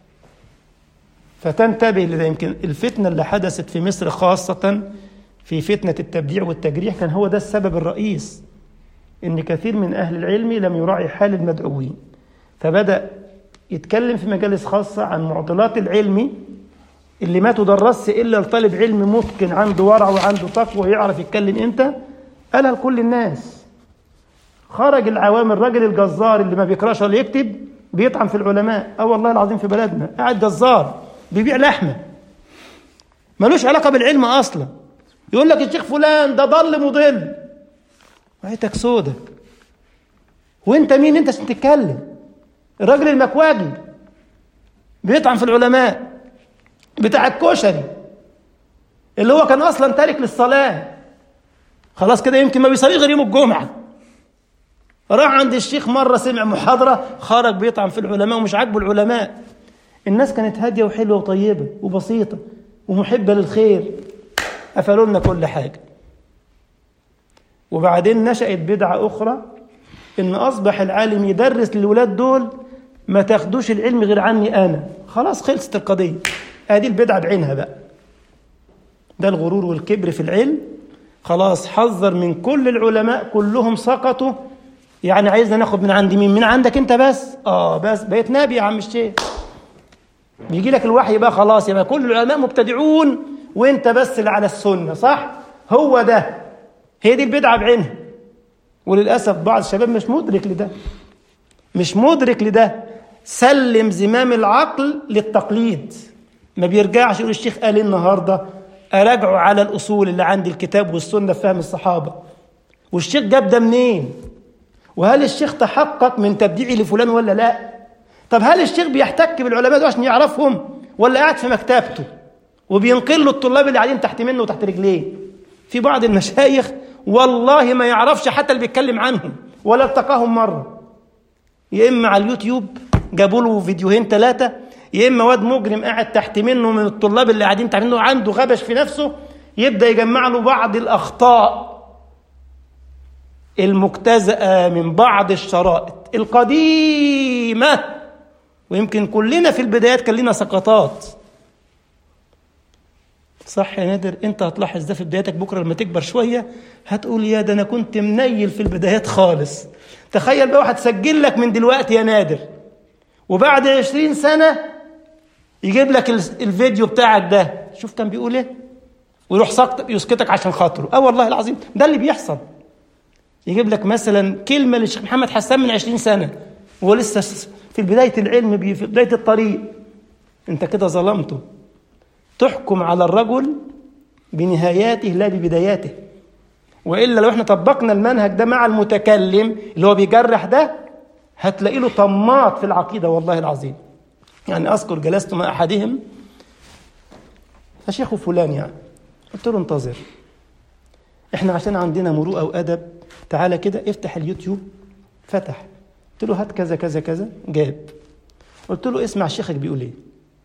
فتنتبه لذا. يمكن الفتنة اللي حدثت في مصر خاصة في فتنة التبديع والتجريح كان هو ده السبب الرئيس، إن كثير من أهل العلم لم يراعي حال المدعوين، فبدأ يتكلم في مجالس خاصة عن معضلات العلم اللي ما تدرس إلا لطالب علم متقن عنده ورع وعنده تقوى ويعرف يتكلم إمتى، قالها لكل الناس. خرج العوام، الراجل الجزار اللي ما بيقراش ولا يكتب بيطعن في العلماء. والله العظيم في بلدنا قاعد جزار بيبيع لحمة ملوش علاقة بالعلم أصلا، يقول لك الشيخ فلان ده ضل مضل. وعيتك سودة، وانت مين انت عشان تتكلم؟ الراجل المكواجي بيطعن في العلماء، بتاع الكشري اللي هو كان اصلا تارك للصلاة، خلاص كده يمكن ما بيصليش غير يوم الجمعة، راح عند الشيخ مرة سمع محاضرة خرج بيطعن في العلماء ومش عاجبه العلماء. الناس كانت هادية وحلوة وطيبة وبسيطة ومحبة للخير، قفلوا لنا كل حاجة. وبعدين نشأت بدعة أخرى، إن أصبح العالم يدرس للولاد دول ما تاخدوش العلم غير عني أنا، خلاص خلصت القضية. هذه البدعة بعينها بقى، ده الغرور والكبر في العلم. خلاص حذر من كل العلماء كلهم سقطوا، يعني عايزنا ناخد من عند مين؟ من عندك انت بس. بس بقيت نبي يا عم الشيخ، بيجي لك الوحي بقى خلاص، يبقى كل العلماء مبتدعون وانت بس اللي على السنة، صح؟ هو ده، هي دي البدعة بعينها. وللأسف بعض الشباب مش مدرك لده، سلم زمام العقل للتقليد، ما بيرجعش يقول الشيخ قال النهاردة أراجعه على الأصول اللي عندي، الكتاب والسنة في فهم الصحابة، والشيخ جاب ده منين؟ وهل الشيخ تحقق من تبديعي لفلان ولا لا؟ طب هل الشيخ بيحتك بالعلماء دول عشان يعرفهم، ولا قاعد في مكتبته وبينقل له الطلاب اللي قاعدين تحت منه وتحت رجليه؟ في بعض المشايخ والله ما يعرفش حتى اللي بيتكلم عنهم ولا التقاهم مرة، يا إما على اليوتيوب جابوا له فيديوهين 3، يا إما واد مجرم قاعد تحت منه من الطلاب اللي قاعدين تحت منه عنده غبش في نفسه، يبدأ يجمع له بعض الأخطاء المجتزأة من بعض الشرائط القديمة. ويمكن كلنا في البدايات كان لنا سقطات، صح يا نادر؟ انت هتلاحظ ده في بداياتك، بكرة لما تكبر شوية هتقول يا ده انا كنت منيل في البدايات خالص. تخيل بقى واحد سجل لك من دلوقتي يا نادر، وبعد 20 سنة يجيب لك الفيديو بتاعك ده، شوف كان بيقول ايه، ويروح يسكتك عشان خاطره. والله العظيم ده اللي بيحصل. يجيب لك مثلا كلمة للشيخ محمد حسان من 20 سنة وهو لسه في بداية العلم، في بداية الطريق. انت كده ظلمته. تحكم على الرجل بنهاياته لا ببداياته. وإلا لو احنا طبقنا المنهج ده مع المتكلم اللي هو بيجرح ده، هتلاقي له طماط في العقيدة والله العظيم. يعني أذكر جلست مع أحدهم، فشيخ فلان يعني، قلت له انتظر، احنا عشان عندنا مروءة وأدب، تعالى كده افتح اليوتيوب. فتح، قلت له هات كذا كذا كذا، جاب. قلت له اسمع شيخك بيقول ايه.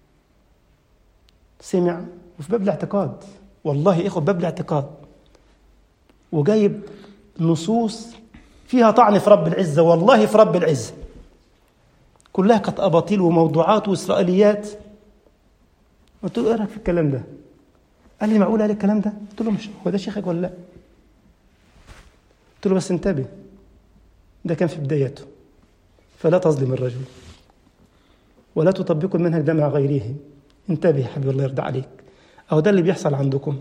سمع، وفي باب الاعتقاد، والله اخو باب الاعتقاد، وجايب نصوص فيها طعن في رب العزة، والله في رب العزة كلها كانت أباطيل وموضوعات وإسرائيليات. قلت له ايه رأيك في الكلام ده؟ قال لي معقول قال الكلام ده؟ قلت له مش هو ده شيخك ولا لا؟ قلت له بس انتبه، ده كان في بدايته، فلا تظلم الرجل ولا تطبق المنهج ده مع غيره. انتبه يا حبيبي الله يرضى عليك. أو ده اللي بيحصل عندكم،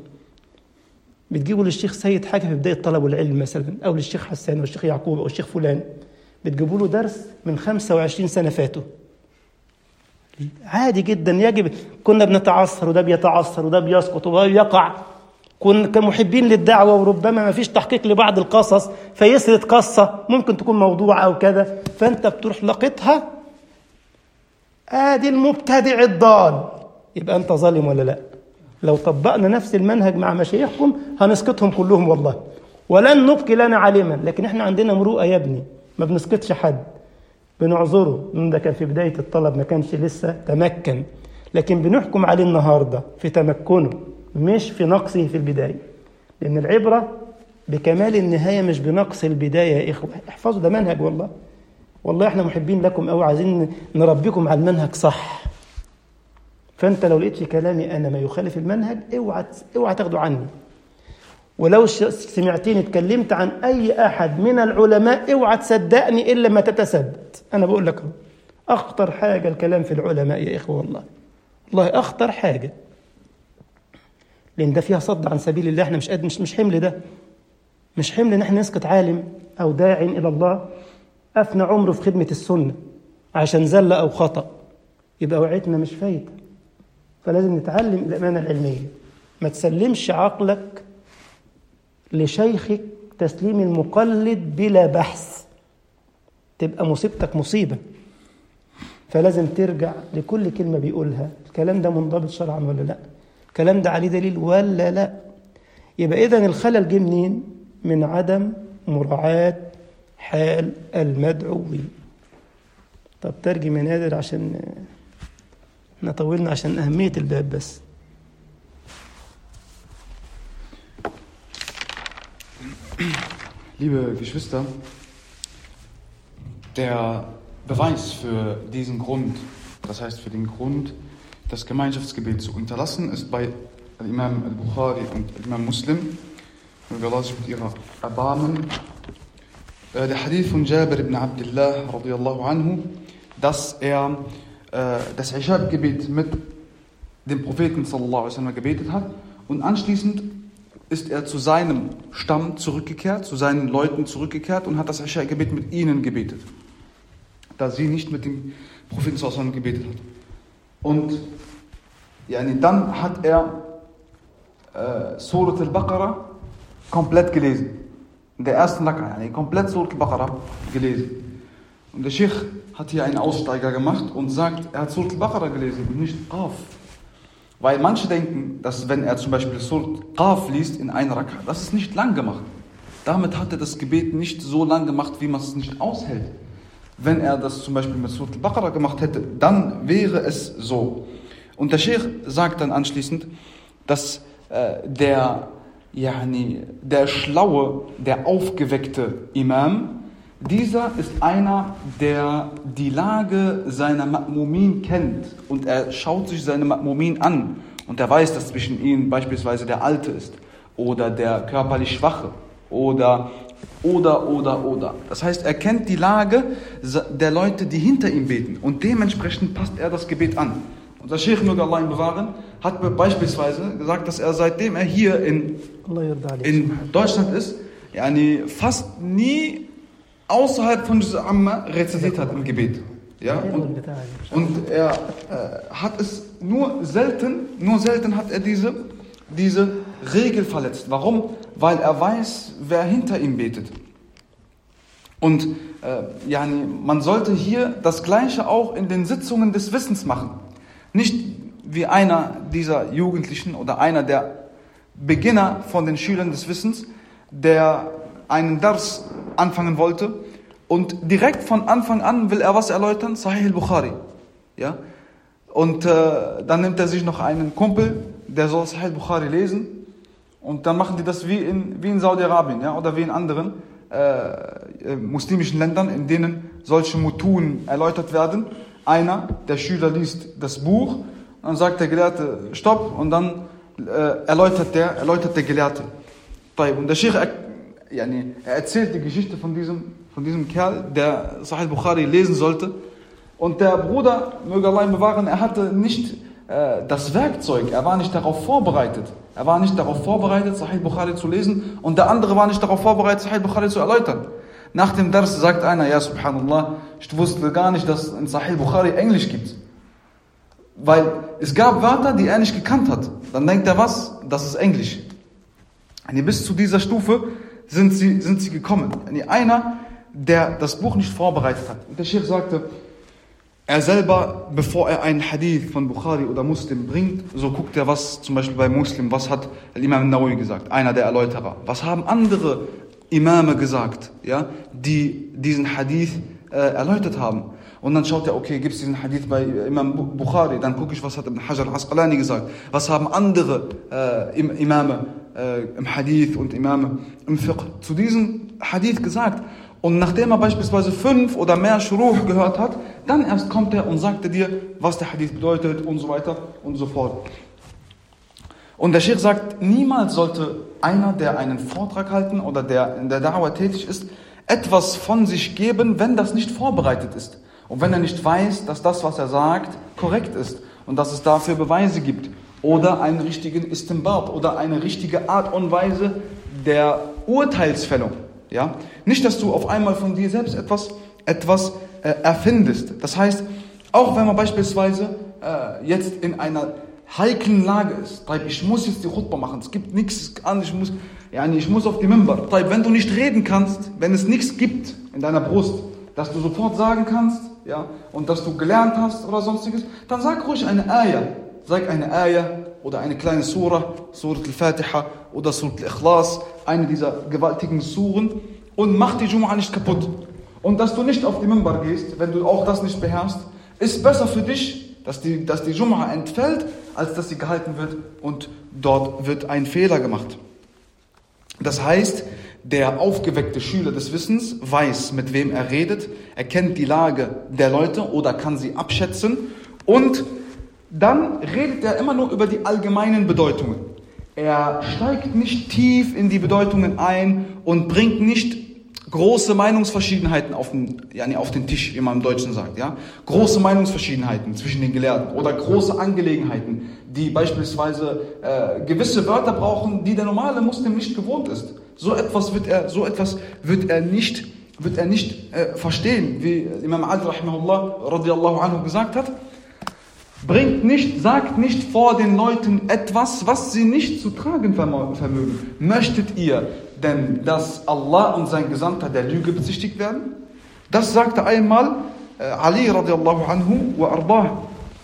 بتجيبوا للشيخ سيد حاجة في بداية طلبه العلم مثلا، أو للشيخ حسان والشيخ يعقوب أو الشيخ فلان، بتجيبوا له درس من 25 سنة فاتوا. عادي جدا، يجب. كنا بنتعثر وده بيتعثر وده بيسقط وده بيقع. كنا كمحبين للدعوة، وربما ما فيش تحقيق لبعض القصص فيسرد قصة ممكن تكون موضوع أو كذا، فأنت بتروح لقطها آدي المبتدع الضال، يبقى أنت ظالم ولا لا؟ لو طبقنا نفس المنهج مع مشايخكم هنسقطهم كلهم والله، ولن نبقي لنا عالما. لكن احنا عندنا مروءة يا ابني، ما بنسقطش حد، بنعذره. ده كان في بداية الطلب، ما كانش لسه تمكن، لكن بنحكم عليه النهاردة في تمكنه مش في نقصه في البداية، لأن العبرة بكمال النهاية مش بنقص البداية. يا إخوة احفظوا، ده منهج والله. والله احنا محبين لكم أو عايزين نربيكم على المنهج صح. فأنت لو لقيت في كلامي أنا ما يخالف المنهج اوعى تاخده عني. ولو سمعتني اتكلمت عن أي أحد من العلماء اوعى تصدقني إلا ما تتثبت. أنا بقول لك أخطر حاجة الكلام في العلماء يا إخوة، والله أخطر حاجة، لأن ده فيها صد عن سبيل الله. احنا مش حمل، ده مش حمل ان احنا نسقط عالم أو داع إلى الله أفنى عمره في خدمة السنة عشان زل أو خطأ، يبقى وعيتنا مش فايدة. فلازم نتعلم الأمانة العلمية، ما تسلمش عقلك لشيخك تسليم المقلد بلا بحث، تبقى مصيبتك مصيبة. فلازم ترجع لكل كلمة بيقولها، الكلام ده منضبط شرعا ولا لا، الكلام ده عليه دليل ولا لا. يبقى إذن الخلل جه منين؟ من عدم مراعاة حال المدعوين. طب ترجم يا نادر عشان نطولنا، عشان أهمية الباب بس. Liebe Geschwister, der Beweis für diesen Grund, das heißt für den Grund, das Gemeinschaftsgebet zu unterlassen, ist bei Imam al-Bukhari und Imam Muslim, möge Allah sich mit ihrer erbarmen, der Hadith von Jabir ibn Abdullah radiyallahu anhu, dass er das Isha-Gebet mit dem Propheten sallallahu alaihi wasallam gebetet hat und anschließend ist er zu seinem Stamm zurückgekehrt, zu seinen Leuten zurückgekehrt und hat das Isha-Gebet mit ihnen gebetet, da sie nicht mit dem Propheten sallallahu alaihi wasallam gebetet hat. Und dann hat er Surat al-Baqarah komplett gelesen. In der ersten Raka, komplett Surat al-Baqarah gelesen. Und der Sheikh hat hier einen Aussteiger gemacht und sagt, er hat Surat al-Baqarah gelesen und nicht Qaf. Weil manche denken, dass wenn er zum Beispiel Surat Qaf liest in einer Raka, das ist nicht lang gemacht. Damit hat er das Gebet nicht so lang gemacht, wie man es nicht aushält. Wenn er das zum Beispiel mit Surat al-Baqarah gemacht hätte, dann wäre es so. Und der Sheikh sagt dann anschließend, dass der schlaue, der aufgeweckte Imam, dieser ist einer, der die Lage seiner Ma'mumin kennt und er schaut sich seine Ma'mumin an und er weiß, dass zwischen ihnen beispielsweise der Alte ist oder der körperlich Schwache oder. Das heißt, er kennt die Lage der Leute, die hinter ihm beten und dementsprechend passt er das Gebet an. Und der Sheikh, möge Allah ihn bewahren, hat beispielsweise gesagt, dass er seitdem er hier in Deutschland ist, fast nie außerhalb von Juz Amma rezitiert hat im Gebet. Ja? Und er hat es nur selten hat er diese Regel verletzt. Warum? Weil er weiß, wer hinter ihm betet. Und man sollte hier das Gleiche auch in den Sitzungen des Wissens machen. Nicht wie einer dieser Jugendlichen oder einer der Beginner von den Schülern des Wissens, der einen Dars anfangen wollte und direkt von Anfang an will er was erläutern, Sahih al-Bukhari. Ja? Und dann nimmt er sich noch einen Kumpel, der soll Sahih al-Bukhari lesen und dann machen die das wie in Saudi-Arabien, ja? Oder wie in anderen muslimischen Ländern, in denen solche Mutun erläutert werden. Einer, der Schüler liest das Buch, dann sagt der Gelehrte Stopp und dann erläutert der Gelehrte. Und der Sheikh er erzählt die Geschichte von diesem Kerl, der Sahih al-Bukhari lesen sollte. Und der Bruder, möge Allah ihn bewahren, er hatte nicht das Werkzeug, er war nicht darauf vorbereitet. Er war nicht darauf vorbereitet, Sahih al-Bukhari zu lesen und der andere war nicht darauf vorbereitet, Sahih al-Bukhari zu erläutern. Nach dem Dars sagt einer, ja subhanallah, ich wusste gar nicht, dass es in Sahih Bukhari Englisch gibt. Weil es gab Wörter, die er nicht gekannt hat. Dann denkt er, was? Das ist Englisch. Bis zu dieser Stufe sind sie gekommen. Einer, der das Buch nicht vorbereitet hat. Und der Sheikh sagte, er selber, bevor er einen Hadith von Bukhari oder Muslim bringt, so guckt er, was zum Beispiel bei Muslim, was hat Imam Nawawi gesagt, einer der Erläuterer. Was haben andere Imame gesagt, ja, die diesen Hadith erläutert haben. Und dann schaut er, okay, gibt es diesen Hadith bei Imam Bukhari, dann gucke ich, was hat Ibn Hajar al-Asqalani gesagt, was haben andere Imame im Hadith und Imame im Fiqh zu diesem Hadith gesagt. Und nachdem er beispielsweise 5 oder mehr Shuruh gehört hat, dann erst kommt er und sagt dir, was der Hadith bedeutet und so weiter und so fort. Und der Sheikh sagt, niemals sollte einer, der einen Vortrag halten oder der in der Da'wah tätig ist, etwas von sich geben, wenn das nicht vorbereitet ist. Und wenn er nicht weiß, dass das, was er sagt, korrekt ist und dass es dafür Beweise gibt oder einen richtigen Istinbat oder eine richtige Art und Weise der Urteilsfällung. Ja? Nicht, dass du auf einmal von dir selbst etwas erfindest. Das heißt, auch wenn man beispielsweise jetzt in einer heiklen Lage ist, ich muss jetzt die Khutbah machen, es gibt nichts an, ich muss auf die Mimbar. Wenn du nicht reden kannst, wenn es nichts gibt in deiner Brust, dass du sofort sagen kannst, ja, und dass du gelernt hast oder sonstiges, dann sag ruhig eine Ayah. Sag eine Ayah oder eine kleine Surah, Surat al-Fatiha oder Surat al-Ikhlas, eine dieser gewaltigen Suren, und mach die Jumu'ah nicht kaputt. Und dass du nicht auf die Mimbar gehst, wenn du auch das nicht beherrschst, ist besser für dich, dass die Jumu'ah entfällt, als dass sie gehalten wird und dort wird ein Fehler gemacht. Das heißt, der aufgeweckte Schüler des Wissens weiß, mit wem er redet, er kennt die Lage der Leute oder kann sie abschätzen, und dann redet er immer nur über die allgemeinen Bedeutungen. Er steigt nicht tief in die Bedeutungen ein und bringt nicht große Meinungsverschiedenheiten auf den Tisch, wie man im Deutschen sagt. Ja? Große Meinungsverschiedenheiten zwischen den Gelehrten oder große Angelegenheiten, die beispielsweise gewisse Wörter brauchen, die der normale Muslim nicht gewohnt ist. So etwas wird er nicht verstehen, wie Imam Ali rahimahullah radiyallahu anhu gesagt hat. Sagt nicht vor den Leuten etwas, was sie nicht zu tragen vermögen. Möchtet ihr denn, dass Allah und sein Gesandter der Lüge bezichtigt werden? Das sagte einmal Ali radiyallahu anhu wa ardah.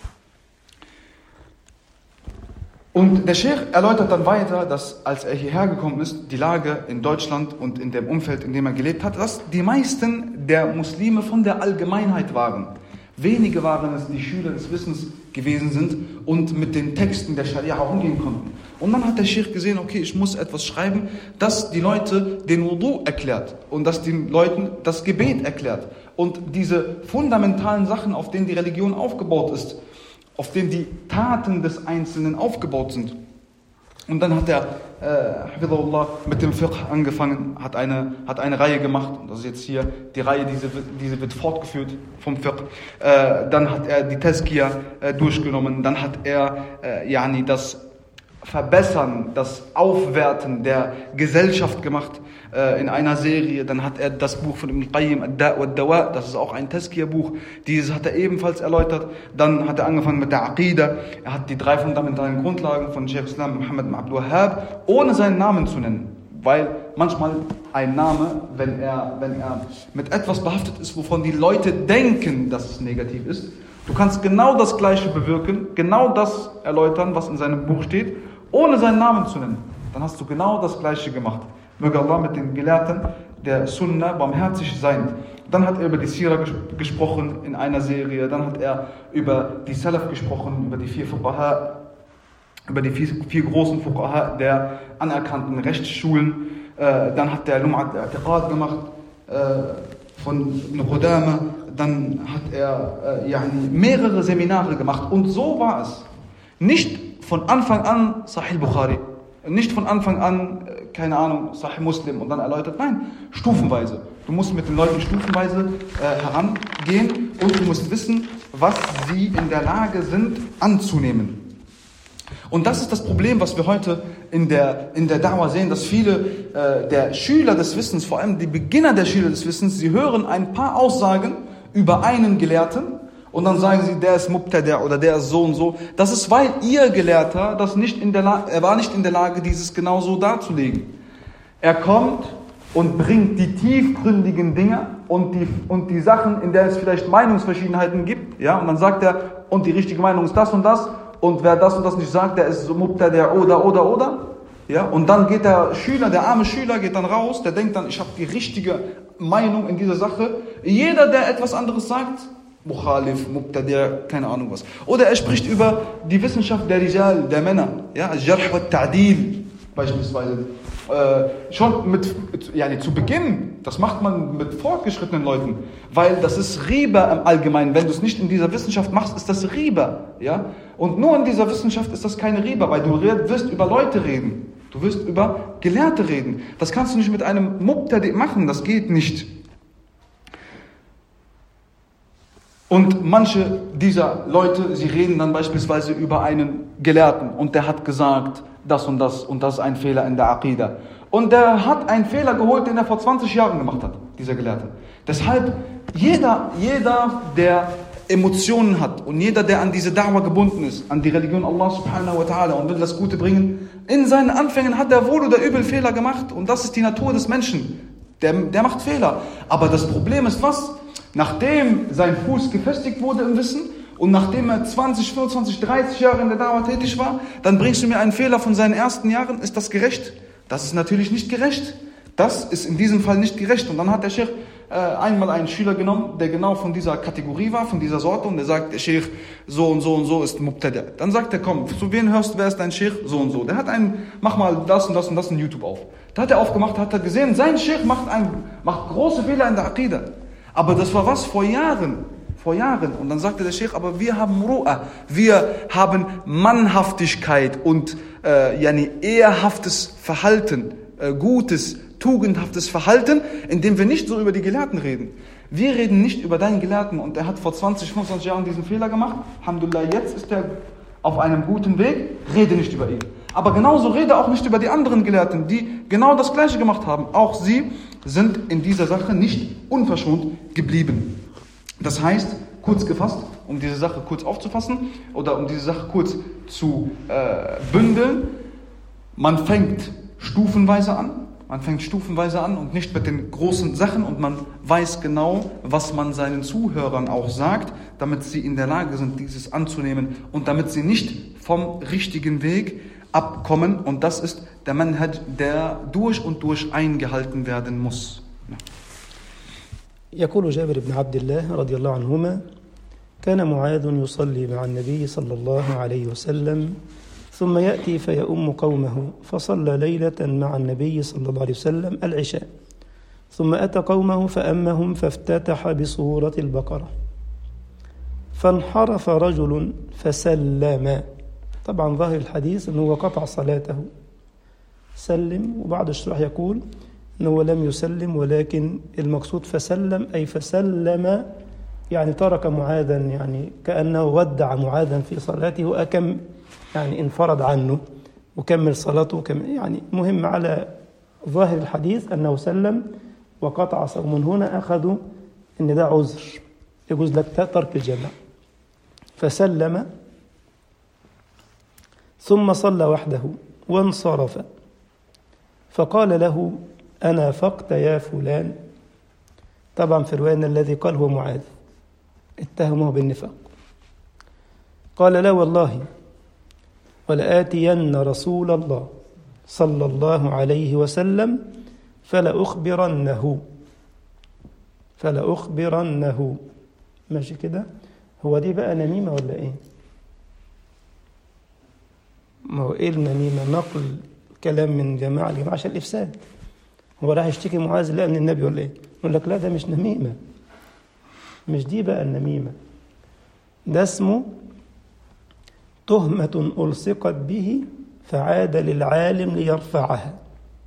Und der Sheikh erläutert dann weiter, dass als er hierher gekommen ist, die Lage in Deutschland und in dem Umfeld, in dem er gelebt hat, dass die meisten der Muslime von der Allgemeinheit waren. Wenige waren es, die Schüler des Wissens gewesen sind und mit den Texten der Scharia umgehen konnten. Und dann hat der Sheikh gesehen, okay, ich muss etwas schreiben, das die Leute den Wudu erklärt und das den Leuten das Gebet erklärt. Und diese fundamentalen Sachen, auf denen die Religion aufgebaut ist, auf denen die Taten des Einzelnen aufgebaut sind. Und dann hat er mit dem Fiqh angefangen, hat eine Reihe gemacht. Und das ist jetzt hier die Reihe, diese wird fortgeführt vom Fiqh. Dann hat er die Tazkiyah durchgenommen. Dann hat er das Verbessern, das Aufwerten der Gesellschaft gemacht in einer Serie. Dann hat er das Buch von Ibn Qayyim, Ad-Da' wa Ad-Dawa', das ist auch ein Tazkiyah-Buch, dieses hat er ebenfalls erläutert. Dann hat er angefangen mit der Aqidah. Er hat die 3 fundamentalen Grundlagen von Shaykh Islam Muhammad ibn Abdul Wahhab, ohne seinen Namen zu nennen. Weil manchmal ein Name, wenn er mit etwas behaftet ist, wovon die Leute denken, dass es negativ ist, du kannst genau das Gleiche bewirken, genau das erläutern, was in seinem Buch steht, ohne seinen Namen zu nennen. Dann hast du genau das Gleiche gemacht. Möge Allah mit den Gelehrten der Sunna barmherzig sein. Dann hat er über die Sira gesprochen in einer Serie. Dann hat er über die Salaf gesprochen, über die 4 Fuqaha, über die 4 großen Fuqaha der anerkannten Rechtsschulen. Dann hat er Lum'at al-I'tiqad gemacht von Ibn Qudama. Dann hat er mehrere Seminare gemacht. Und so war es. Nicht von Anfang an Sahih Bukhari. Nicht von Anfang an, keine Ahnung, Sahih Muslim und dann erläutert. Nein, stufenweise. Du musst mit den Leuten stufenweise herangehen und du musst wissen, was sie in der Lage sind anzunehmen. Und das ist das Problem, was wir heute in der Da'wah sehen, dass viele der Schüler des Wissens, vor allem die Beginner der Schüler des Wissens, sie hören ein paar Aussagen über einen Gelehrten und dann sagen sie, der ist Mubtadi' oder der ist so und so. Das ist, weil ihr Gelehrter er war nicht in der Lage, dieses genau so darzulegen. Er kommt und bringt die tiefgründigen Dinge und die Sachen, in der es vielleicht Meinungsverschiedenheiten gibt, ja, und dann sagt er, und die richtige Meinung ist das und das, und wer das und das nicht sagt, der ist so Mubtadi' oder, ja, und dann geht der arme Schüler geht dann raus, der denkt dann, ich habe die richtige Meinung in dieser Sache. Jeder, der etwas anderes sagt, Mukhalif, Mubtadi', keine Ahnung was. Oder er spricht über die Wissenschaft der Rijal, der Männer, ja, Jarh wa Ta'dil beispielsweise. Schon zu Beginn, das macht man mit fortgeschrittenen Leuten, weil das ist Riba im Allgemeinen. Wenn du es nicht in dieser Wissenschaft machst, ist das Riba, ja. Und nur in dieser Wissenschaft ist das keine Riba, weil du wirst über Leute reden, du wirst über Gelehrte reden. Das kannst du nicht mit einem Mubtadi' machen, das geht nicht. Und manche dieser Leute, sie reden dann beispielsweise über einen Gelehrten und der hat gesagt, das und das ist ein Fehler in der Aqidah. Und der hat einen Fehler geholt, den er vor 20 Jahren gemacht hat, dieser Gelehrte. Deshalb, jeder, der Emotionen hat und jeder, der an diese Da'wah gebunden ist, an die Religion Allah subhanahu wa ta'ala und will das Gute bringen, in seinen Anfängen hat er wohl oder übel Fehler gemacht und das ist die Natur des Menschen. Der macht Fehler. Aber das Problem ist was? Nachdem sein Fuß gefestigt wurde im Wissen und nachdem er 20, 25, 30 Jahre in der Da'wah tätig war, dann bringst du mir einen Fehler von seinen ersten Jahren. Ist das gerecht? Das ist natürlich nicht gerecht. Das ist in diesem Fall nicht gerecht. Und dann hat der Sheikh einmal einen Schüler genommen, der genau von dieser Kategorie war, von dieser Sorte, und der sagt, der Sheikh so und so und so ist Mubtadi'. Dann sagt er, komm, zu wen hörst du, wer ist dein Sheikh? So und so. Der hat mach mal das und das und das in YouTube auf. Da hat er aufgemacht, hat er gesehen, sein Sheikh macht große Fehler in der Aqidah. Aber das war was? Vor Jahren. Und dann sagte der Sheikh, aber wir haben Ru'a, wir haben Mannhaftigkeit und ehrhaftes Verhalten, gutes, tugendhaftes Verhalten, indem wir nicht so über die Gelehrten reden. Wir reden nicht über deinen Gelehrten und er hat vor 20, 25 Jahren diesen Fehler gemacht. Alhamdulillah, jetzt ist er auf einem guten Weg, rede nicht über ihn. Aber genauso rede auch nicht über die anderen Gelehrten, die genau das Gleiche gemacht haben. Auch sie sind in dieser Sache nicht unverschont geblieben. Das heißt, kurz gefasst, um diese Sache kurz aufzufassen oder um diese Sache kurz zu bündeln, man fängt stufenweise an und nicht mit den großen Sachen und man weiß genau, was man seinen Zuhörern auch sagt, damit sie in der Lage sind, dieses anzunehmen und damit sie nicht vom richtigen Weg abkommen, und das ist der Manhaj, der durch und durch eingehalten werden muss. يقول جابر بن عبد الله رضي الله عنهما كان معاذ يصلي مع النبي صلى الله عليه وسلم ثم يأتي فيؤم قومه فصلى ليلة مع النبي صلى الله عليه وسلم العشاء ثم أتى قومه فأمهم فافتتح بسورة البقرة فانحرف رجل فسلم. طبعا ظاهر الحديث أنه قطع صلاته، سلم، وبعض الشرح يقول أنه لم يسلم، ولكن المقصود فسلم أي فسلم يعني ترك معاذا، يعني كأنه ودع معاذا في صلاته وأكم يعني انفرد عنه وكمل صلاته يعني مهم على ظاهر الحديث أنه سلم وقطع صوم. هنا أخذوا أن ده عذر يجوز لك ترك الجماعة، فسلم ثم صلى وحده وانصرف فقال له أنا فقت يا فلان. طبعا في رواية الذي قال هو معاذ، اتهمه بالنفاق. قال لا والله ولآتين رسول الله صلى الله عليه وسلم فلأخبرنه. ماشي كده؟ هو دي بقى نميمة ولا ايه؟ ما هو ايه النميمة؟ نقل كلام من جماعة لجماعة عشان الإفساد. هو راح يشتكي معاذ لا من النبي ولا ايه؟ يقول لك لا ده مش نميمة، مش دي بقى النميمة، ده اسمه تهمة ألصقت به فعاد للعالم ليرفعها،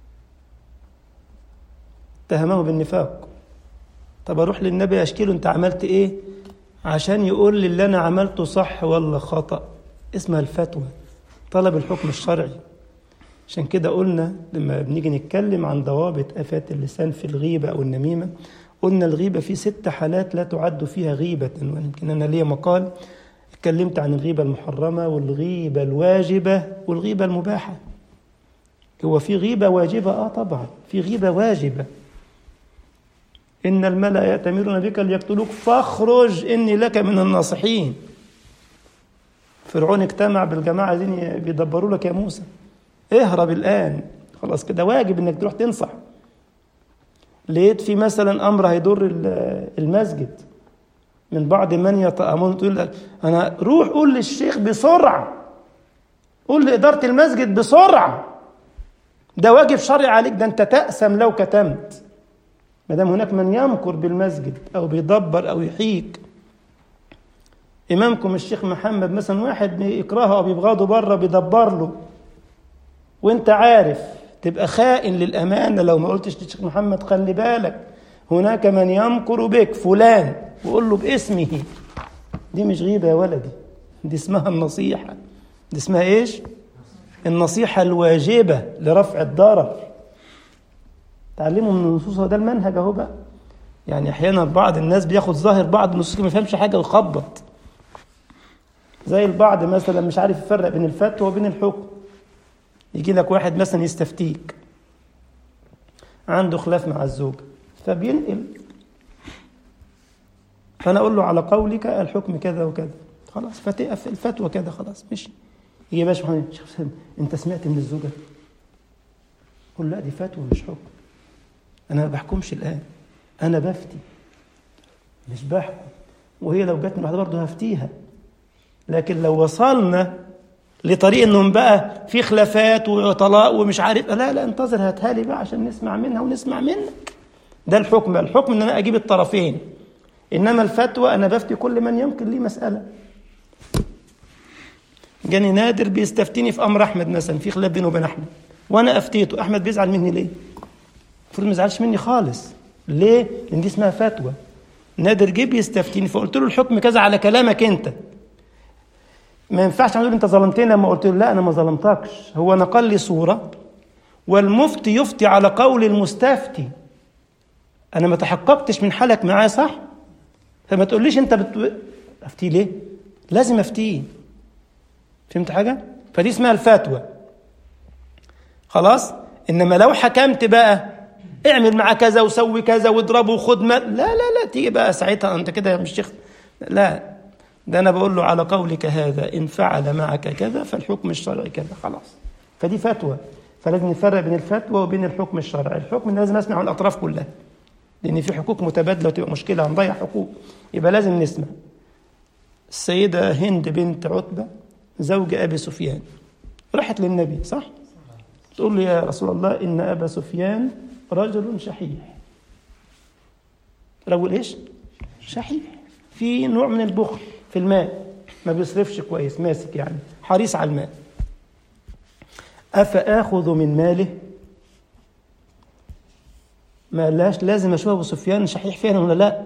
اتهمه بالنفاق. طب أروح للنبي أشكيله أنت عملت إيه عشان يقول لي اللي أنا عملته صح ولا خطأ. اسمها الفتوى، طلب الحكم الشرعي. عشان كده قلنا لما بنيجي نتكلم عن ضوابط آفات اللسان في الغيبة أو النميمة، قلنا الغيبة في 6 حالات لا تعد فيها غيبة. ويمكن أنا ليا مقال اتكلمت عن الغيبة المحرمة والغيبة الواجبة والغيبة المباحة. هو في غيبة واجبة؟ طبعا في غيبة واجبة. إن الملأ يأتمرون بك ليقتلوك فاخرج إني لك من الناصحين. فرعون اجتمع بالجماعة دي بيدبروا لك يا موسى، اهرب الآن، خلاص كده واجب إنك تروح تنصح. لقيت في مثلا أمر هيضر المسجد من بعض من يتأمرون، تقول أنا روح قول للشيخ بسرعة، قول لإدارة المسجد بسرعة، ده واجب شرعي عليك، ده أنت تأسم لو كتمت. ما دام هناك من يمكر بالمسجد أو بيدبر أو يحيك، إمامكم الشيخ محمد مثلا واحد بيكرهه أو بيبغضه بره بيدبر له، وانت عارف، تبقى خائن للأمانة لو ما قلتش للشيخ محمد خلي بالك هناك من يمكر بك فلان، وقول له باسمه. دي مش غيبة يا ولدي، دي اسمها النصيحة. دي اسمها ايش؟ النصيحة الواجبة لرفع الضرر. تعلموا من النصوص، ده المنهج اهو بقى. يعني احيانا بعض الناس بياخد ظاهر بعض النصوص ما يفهمش حاجة ويخبط، زي البعض مثلا مش عارف يفرق بين الفتوى وبين الحكم. يجي لك واحد مثلا يستفتيك، عنده خلاف مع الزوجة فبينقل، فأنا أقول له على قولك الحكم كذا وكذا، خلاص فتقف الفتوى كذا، خلاص مشي. يجي باش محمد شيخ حسين أنت سمعت من الزوجة؟ قل لا دي فتوى مش حكم، أنا ما بحكمش الآن، أنا بفتي مش بحكم، وهي لو جت من واحدة برضه هفتيها. لكن لو وصلنا لطريق انهم بقى في خلافات وطلاق ومش عارف، لا انتظر هاتها لي بقى عشان نسمع منها ونسمع منك. ده الحكم. الحكم ان انا اجيب الطرفين، انما الفتوى انا بفتي كل من يمكن لي مسألة. جاني نادر بيستفتيني في امر احمد مثلا، في خلاف بينه وبين احمد وانا افتيته، احمد بيزعل مني ليه؟ المفروض ما يزعلش مني خالص. ليه؟ لان دي اسمها فتوى. نادر جه بيستفتيني فقلت له الحكم كذا على كلامك انت، ما ينفعش اقول انت ظلمتني لما قلت له لا انا ما ظلمتكش. هو نقل لي صورة، والمفتي يفتي على قول المستفتي، انا ما تحققتش من حالك معايا صح؟ فما تقوليش انت افتيه ليه؟ لازم افتيه. فهمت حاجة؟ فدي اسمها الفتوى. خلاص. انما لو حكمت بقى اعمل معاه كذا وسوي كذا واضربه وخد لا تيجي بقى ساعتها انت كده مش شيخ، لا، ده أنا بقول له على قولك هذا إن فعل معك كذا فالحكم الشرعي كذا، خلاص. فدي فتوى. فلازم نفرق بين الفتوى وبين الحكم الشرعي. الحكم لازم نسمع عن الأطراف كلها، لأن في حقوق متبادلة وتبقى مشكلة، هنضيع حقوق، يبقى لازم نسمع. السيدة هند بنت عتبة زوج أبي سفيان راحت للنبي صح؟ تقول له يا رسول الله إن أبا سفيان رجل شحيح. رجل إيش؟ شحيح، في نوع من البخل في المال، ما بيصرفش كويس، ماسك يعني حريص على المال. أفآخذ من ماله؟ ما قالهاش لازم أشوف أبو سفيان شحيح فعلا ولا لا،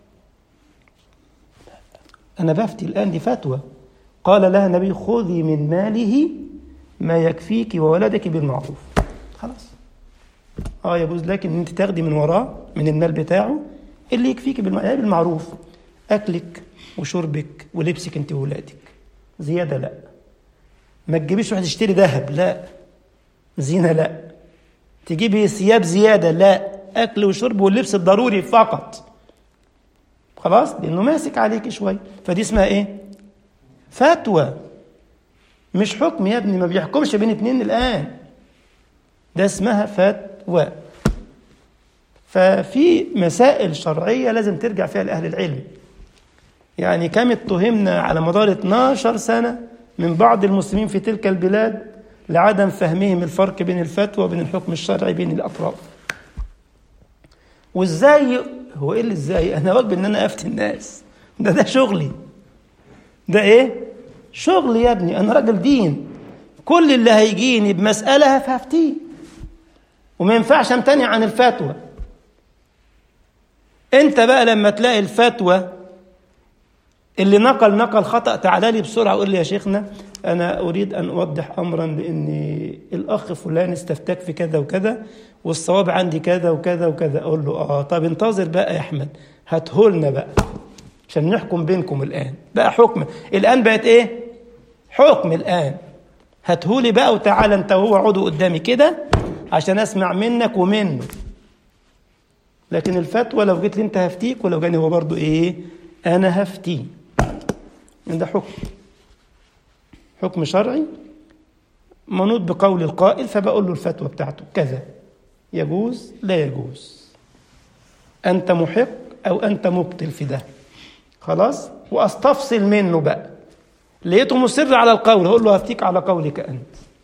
أنا بفتي الآن، دي فتوى. قال لها النبي خذي من ماله ما يكفيك وولدك بالمعروف. خلاص يجوز لك ان انت تاخدي من وراه من المال بتاعه اللي يكفيك بالمعروف، اكلك وشربك ولبسك انت وولادك، زياده لا. ما تجيبيش واحد تشتري ذهب، لا. زينه لا. تجيبي ثياب زياده، لا. اكل وشرب واللبس الضروري فقط، خلاص، لانه ماسك عليك شويه. فدي اسمها ايه؟ فتوى، مش حكم يا ابني، ما بيحكمش بين اتنين الان، ده اسمها فتوى. ففي مسائل شرعية لازم ترجع فيها لأهل العلم. يعني كم اتهمنا على مدار 12 سنة من بعض المسلمين في تلك البلاد لعدم فهمهم الفرق بين الفتوى وبين الحكم الشرعي بين الأطراف. وازاي هو ايه اللي ازاي؟ انا واجب ان انا افتي الناس، ده شغلي، ده ايه شغلي يا ابني، انا راجل دين، كل اللي هيجيني بمسألة هفتيه، وما ينفعش امتنع عن الفتوى. انت بقى لما تلاقي الفتوى اللي نقل خطأ تعالى لي بسرعة وقول لي يا شيخنا أنا أريد أن أوضح أمرا، لأن الأخ فلان استفتاك في كذا وكذا والصواب عندي كذا وكذا وكذا. أقول له طب انتظر بقى يا أحمد، هاتهولنا بقى عشان نحكم بينكم الآن. بقى حكم الآن بقت إيه؟ حكم الآن. هاتهولي بقى وتعالى أنت وهو اقعدوا قدامي كده عشان أسمع منك ومنه. لكن الفتوى لو جيت لي أنت هفتيك، ولو جاني هو برضو إيه؟ أنا هفتيه. ده حكم شرعي منوط بقول القائل، فبقول له الفتوى بتاعته كذا، يجوز لا يجوز، أنت محق أو أنت مبطل في ده، خلاص. وأستفصل منه بقى، لقيته مصر على القول هقول له هفتيك على قولك أنت.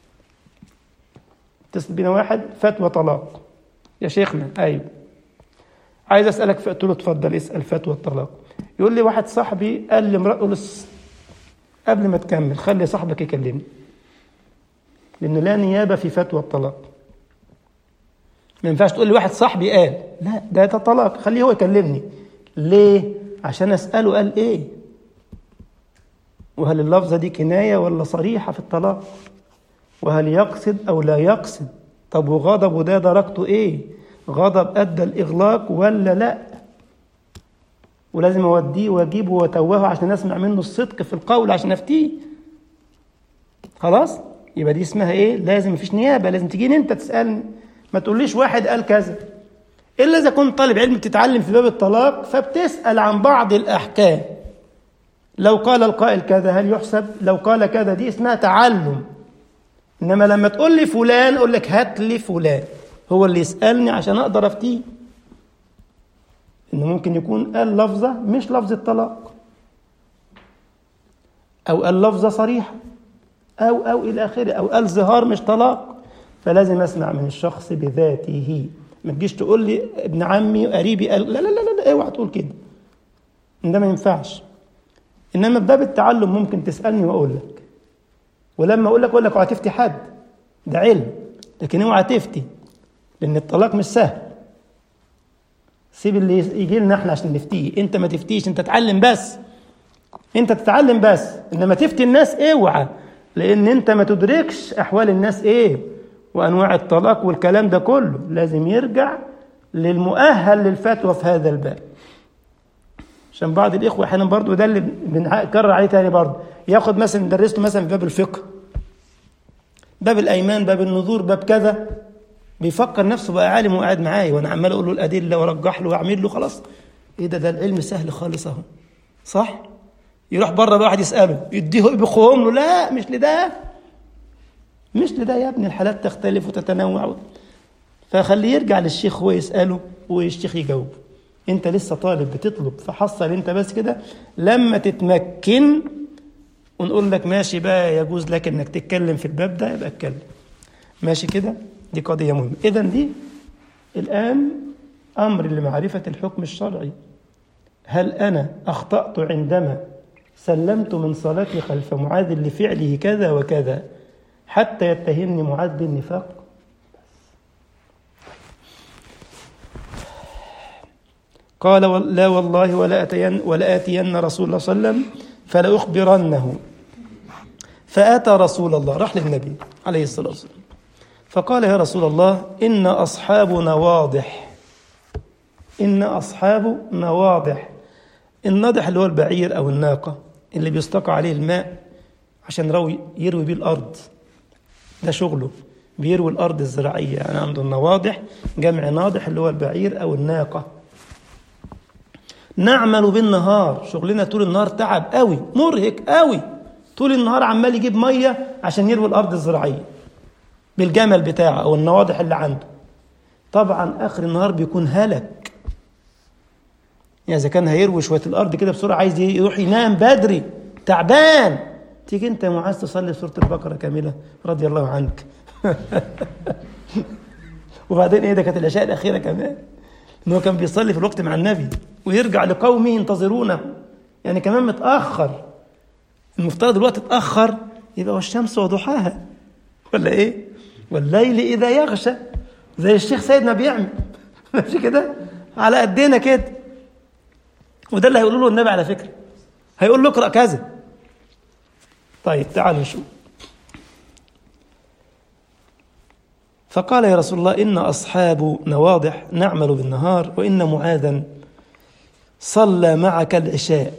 اتصل بينا واحد فتوى طلاق، يا شيخنا أيوه عايز أسألك، قلت له اتفضل اسأل فتوى الطلاق. يقول لي واحد صاحبي قال لي امرأة، قبل ما تكمل خلي صاحبك يكلمني، لأن لا نيابة في فتوى الطلاق. ما ينفعش تقول لي واحد صاحبي قال، لا ده طلاق، خليه هو يكلمني. ليه؟ عشان أسأله قال إيه، وهل اللفظة دي كناية ولا صريحة في الطلاق، وهل يقصد أو لا يقصد. طب وغضبه ده درجته إيه، غضب أدى الإغلاق ولا لا. ولازم أوديه وأجيبه وأتوهه عشان أسمع منه الصدق في القول عشان أفتيه. خلاص، يبقى دي اسمها إيه؟ لازم مفيش نيابة، لازم تجيني أنت تسألني، ما تقوليش واحد قال كذا. إلا إذا كنت طالب علم بتتعلم في باب الطلاق فبتسأل عن بعض الأحكام. لو قال القائل كذا هل يحسب، لو قال كذا، دي اسمها تعلم. إنما لما تقول لي فلان أقول لك هات لي فلان هو اللي يسألني عشان أقدر أفتيه. إنه ممكن يكون قال لفظة مش لفظ الطلاق، أو قال لفظة صريحة، أو إلى آخره، أو قال زهار مش طلاق. فلازم أسمع من الشخص بذاته. ما تجيش تقول لي ابن عمي قريبي قال، لا لا لا لا، اوعى تقول كده، ده ما ينفعش. إنما بباب التعلم ممكن تسألني وأقول لك، ولما أقول لك اوعى تفتي حد، ده علم، لكن اوعى تفتي، لأن الطلاق مش سهل. سيب اللي يجي لنا احنا عشان نفتيه، انت ما تفتيش، انت تتعلم بس، انت تتعلم بس، انما تفتي الناس اوعى، لان انت ما تدركش احوال الناس ايه وانواع الطلاق والكلام ده كله. لازم يرجع للمؤهل للفتوى في هذا الباب. عشان بعض الاخوه احيانا برضو، ده اللي بنكرر عليه تاني برضو، ياخد مثلا ندرس له مثلا في باب الفقه، باب الايمان، باب النذور، باب كذا، بيفكر نفسه بقى عالم وقاعد معايا وانا عمال اقول له الادله وارجح له واعمل له، خلاص ايه ده العلم سهل خالص اهو، صح. يروح بره بقى واحد يساله يديه بخوم له، لا مش لده، مش لده يا ابني، الحالات تختلف وتتنوع. فخليه يرجع للشيخ هو يساله والشيخ يجاوب. انت لسه طالب بتطلب، فحصل انت بس كده. لما تتمكن ونقول لك ماشي بقى يجوز لك انك تتكلم في الباب ده، يبقى اتكلم، ماشي كده. دي قضية مهمة. إذن دي الآن أمر لمعرفة الحكم الشرعي. هل أنا أخطأت عندما سلمت من صلاتي خلف معاذ لفعله كذا وكذا حتى يتهمني معاذ بالنفاق؟ قال لا والله ولا آتين رسول الله صلى الله عليه وسلم فلا أخبرنه. فأتى رسول الله، راح للنبي عليه الصلاة والسلام، فقال يا رسول الله إن أصحابنا واضح، إن أصحابنا واضح. الناضح اللي هو البعير أو الناقة اللي بيستقى عليه الماء عشان يروي بيه الأرض، ده شغله، بيروي الأرض الزراعية. يعني عنده النواضح جمع ناضح اللي هو البعير أو الناقة. نعمل بالنهار، شغلنا طول النهار تعب قوي، مرهق قوي، طول النهار عمال يجيب مية عشان يروي الأرض الزراعية بالجمل بتاعه أو النواضح اللي عنده. طبعا آخر النهار بيكون هلك، يعني إذا كان هيروي شوية الأرض كده بسرعة عايز يروح ينام بدري تعبان، تيجي أنت يا معاذ تصلي سورة البقرة كاملة رضي الله عنك وبعدين إيه ده، كانت العشاء الأخيرة كمان، إنه كان بيصلي في الوقت مع النبي ويرجع لقومه ينتظرونه، يعني كمان متأخر. المفترض الوقت اتأخر، يبقى والشمس وضحاها ولا إيه، والليل إذا يغشى، زي الشيخ سيدنا بيعمل ماشي كده على قدنا كده. وده اللي هيقوله له النبي على فكرة، هيقول له اقرأ كذا، طيب تعالوا نشوف. فقال يا رسول الله إن أصحابنا واضح نعمل بالنهار، وإن معاذا صلى معك العشاء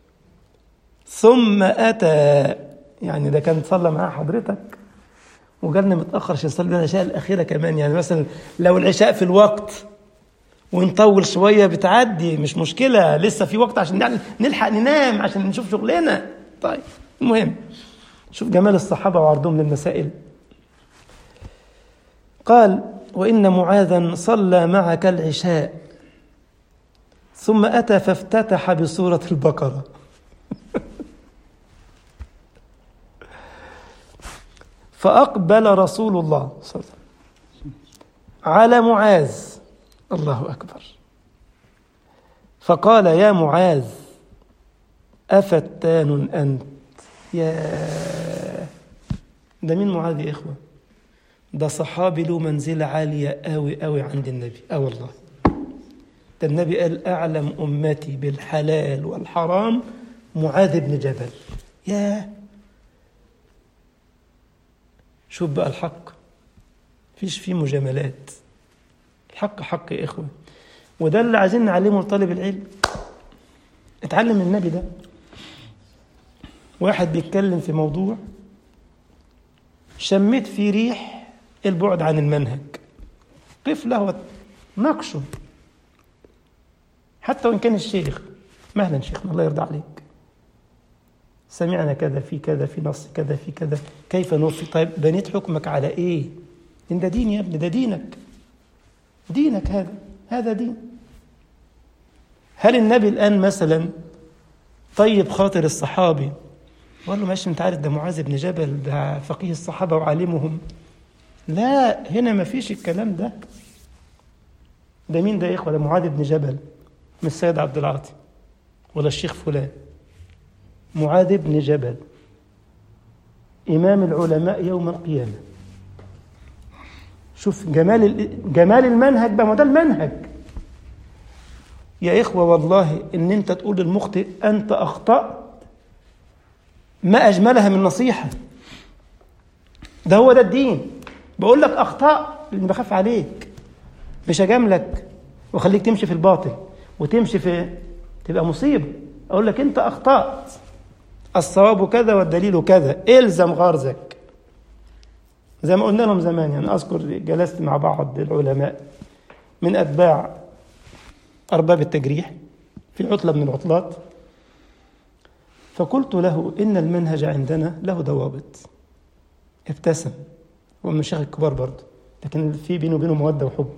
ثم أتى، يعني ده كان صلى معاه حضرتك وقالنا متأخر عشان يصلي العشاء الأخيرة كمان. يعني مثلا لو العشاء في الوقت ونطول شوية بتعدي مش مشكلة، لسه في وقت عشان نلحق ننام عشان نشوف شغلنا. طيب المهم شوف جمال الصحابة وعرضهم للمسائل. قال وإن معاذا صلى معك العشاء ثم أتى فافتتح بسورة البقرة. فأقبل رسول الله صلى الله عليه وسلم على معاذ، الله أكبر، فقال يا معاذ أفتان أنت؟ يا ده مين معاذ يا إخوة؟ ده صحابي له منزلة عالية أوي أوي عند النبي. والله ده النبي قال أعلم أمتي بالحلال والحرام معاذ بن جبل. يا شوف بقى الحق فيش فيه مجاملات، الحق حق يا إخوة، وده اللي عايزين نعلمه لطالب العلم. اتعلم من النبي ده. واحد بيتكلم في موضوع شميت في ريح البعد عن المنهج، قف له وناقشه حتى وإن كان الشيخ، مهلا شيخنا الله يرضى عليك، سمعنا كذا في كذا في نص كذا في كذا، كيف نوفي؟ طيب بنيت حكمك على إيه؟ إن ده دين يا ابني، ده دينك هذا دين. هل النبي الآن مثلا طيب خاطر الصحابي وقال له ماشي انت عارف ده معاذ بن جبل ده فقيه الصحابة وعالمهم؟ لا، هنا ما فيش الكلام ده. ده مين ده يا إخوة؟ ده معاذ بن جبل، مش السيد عبد العاطي ولا الشيخ فلان. معاذ بن جبل إمام العلماء يوم القيامة. شوف جمال المنهج بقى، ما ده المنهج يا إخوة. والله إن أنت تقول للمخطئ أنت أخطأت ما أجملها من نصيحة. ده هو ده الدين. بقول لك أخطأ لأني بخاف عليك، مش أجاملك وخليك تمشي في الباطل وتمشي في تبقى مصيبة. أقول لك أنت أخطأت، الصواب كذا والدليل كذا، إلزم غرزك. زي ما قلنا لهم زمان، يعني أذكر جلست مع بعض العلماء من أتباع أرباب التجريح في عطلة من العطلات، فقلت له إن المنهج عندنا له ضوابط. ابتسم، هو من الشيخ الكبار برضه لكن في بينه وبينه مودة وحب.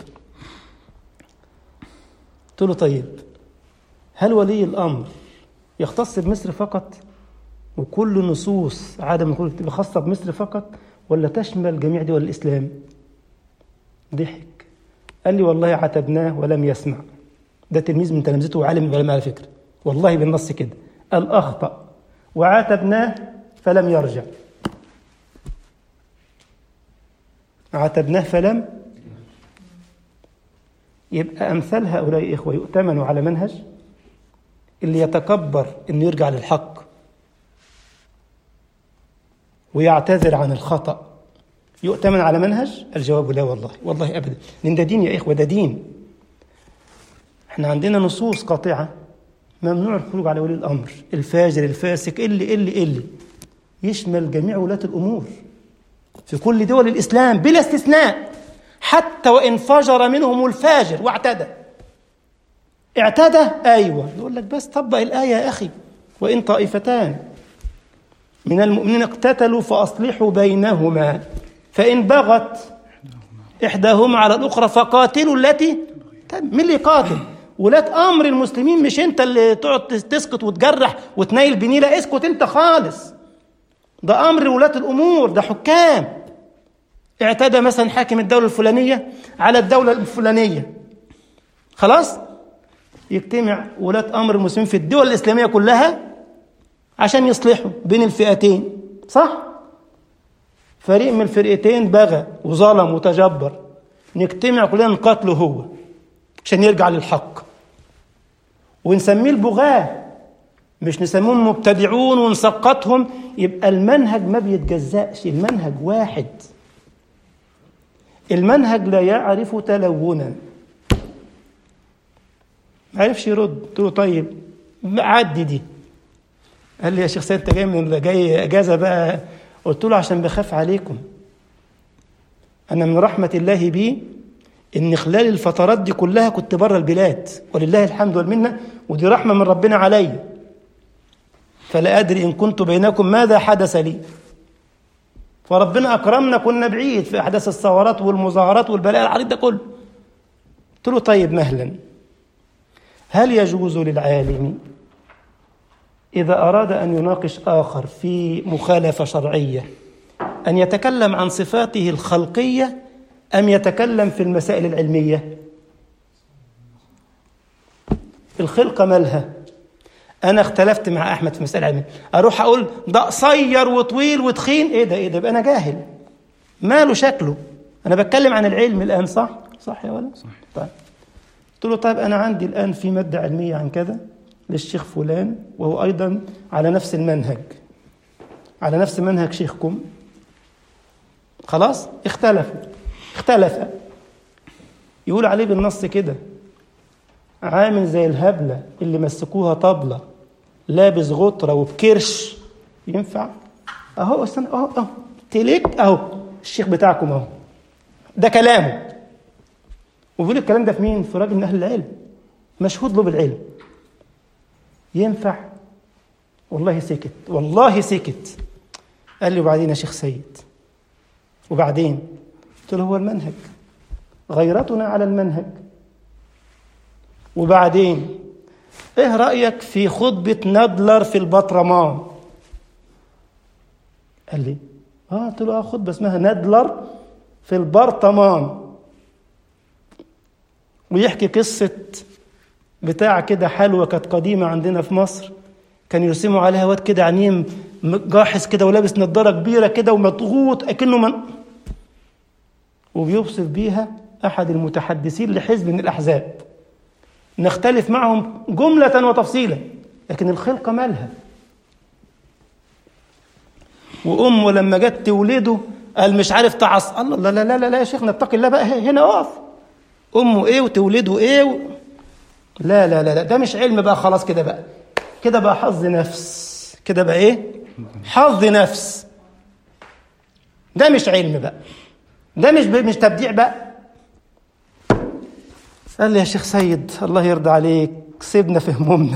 قلت له طيب هل ولي الأمر يختص بمصر فقط وكل نصوص عدم الخروج تبقى خاصة بمصر فقط، ولا تشمل جميع دول الإسلام؟ ضحك قال لي والله عاتبناه ولم يسمع. ده تلميذ من تلامذته وعالم من العلماء على فكرة، والله بالنص كده قال أخطأ وعاتبناه فلم يرجع. عاتبناه فلم. يبقى أمثال هؤلاء إخوة يؤتمنوا على منهج اللي يتكبر إنه يرجع للحق ويعتذر عن الخطأ يؤتمن على منهج؟ الجواب لا، والله أبدا. لأن ده دين يا إخوة، ده دين. احنا عندنا نصوص قاطعة ممنوع الخروج على ولي الأمر الفاجر الفاسق اللي يشمل جميع ولاة الأمور في كل دول الإسلام بلا استثناء، حتى وإن فجر منهم الفاجر واعتدى. أيوة، يقول لك بس طبق الآية يا أخي، وإن طائفتان من المؤمنين اقتتلوا فأصلحوا بينهما فإن بغت إحداهما على الأخرى فقاتلوا التي. مين اللي يقاتل؟ ولاة أمر المسلمين، مش أنت اللي تقعد تسكت وتجرح وتنيل بنيلة. اسكت أنت خالص، ده أمر ولاة الأمور، ده حكام. اعتدى مثلا حاكم الدولة الفلانية على الدولة الفلانية، خلاص يجتمع ولاة أمر المسلمين في الدول الإسلامية كلها عشان يصلحوا بين الفئتين، صح؟ فريق من الفرقتين بغى وظلم وتجبر، نجتمع كلنا نقاتله هو عشان يرجع للحق، ونسميه البغاة مش نسميهم مبتدعون ونسقطهم. يبقى المنهج ما بيتجزأش، المنهج واحد. المنهج لا يعرف تلونا. ما عرفش يرد. قلت له طيب عدي دي. قال لي يا شيخ سيد انت جاي اجازه بقى؟ قلت له عشان بخاف عليكم. انا من رحمه الله بي ان خلال الفترات دي كلها كنت بره البلاد، ولله الحمد والمنه، ودي رحمه من ربنا علي. فلا ادري ان كنت بينكم ماذا حدث لي. فربنا اكرمنا، كنا بعيد في احداث الثورات والمظاهرات والبلاء العريض ده كله. قلت له طيب مهلا، هل يجوز للعالم إذا أراد أن يناقش آخر في مخالفة شرعية أن يتكلم عن صفاته الخلقية أم يتكلم في المسائل العلمية؟ الخلقة مالها؟ أنا اختلفت مع أحمد في مسألة علمية، أروح أقول ده قصير وطويل وتخين، إيه ده يبقى أنا جاهل. ماله شكله؟ أنا بتكلم عن العلم الآن، صح يا ولد؟ صح. طيب قلت له طيب أنا عندي الآن في مادة علمية عن كذا للشيخ فلان، وهو أيضا على نفس المنهج، على نفس منهج شيخكم. خلاص اختلف. يقول عليه بالنص كده عامل زي الهبلة اللي مسكوها طبلة لابس غطرة وبكرش. ينفع؟ أهو استنى، أهو تليك، أهو الشيخ بتاعكم أهو، ده كلامه. وبيقول الكلام ده في مين؟ في راجل من أهل العلم مشهود له بالعلم. ينفع؟ والله سكت. قال لي وبعدين يا شيخ سيد؟ وبعدين؟ قلت له هو المنهج، غيرتنا على المنهج. وبعدين ايه رأيك في خطبة نادلر في البطرمان؟ قال لي قلت له خطبة اسمها نادلر في البرطمان، ويحكي قصة بتاع كده حلوة كانت قديمة عندنا في مصر، كان يرسموا عليها واد كده عنيم جاحظ كده ولابس نظارة كبيرة كده ومضغوط أكنه وبيوصف بيها أحد المتحدثين لحزب من الأحزاب. نختلف معهم جملة وتفصيلا، لكن الخلقة مالها؟ وأمه لما جت تولده قال مش عارف تعص. الله لا لا لا لا يا شيخنا اتقي الله بقى، هنا اقف. أمه إيه وتولده إيه لا لا لا لا، ده مش علم بقى، خلاص كده بقى حظ نفس، كده بقى إيه؟ حظ نفس. ده مش علم بقى، ده مش تبديع بقى. قال لي يا شيخ سيد الله يرضى عليك سيبنا في همومنا.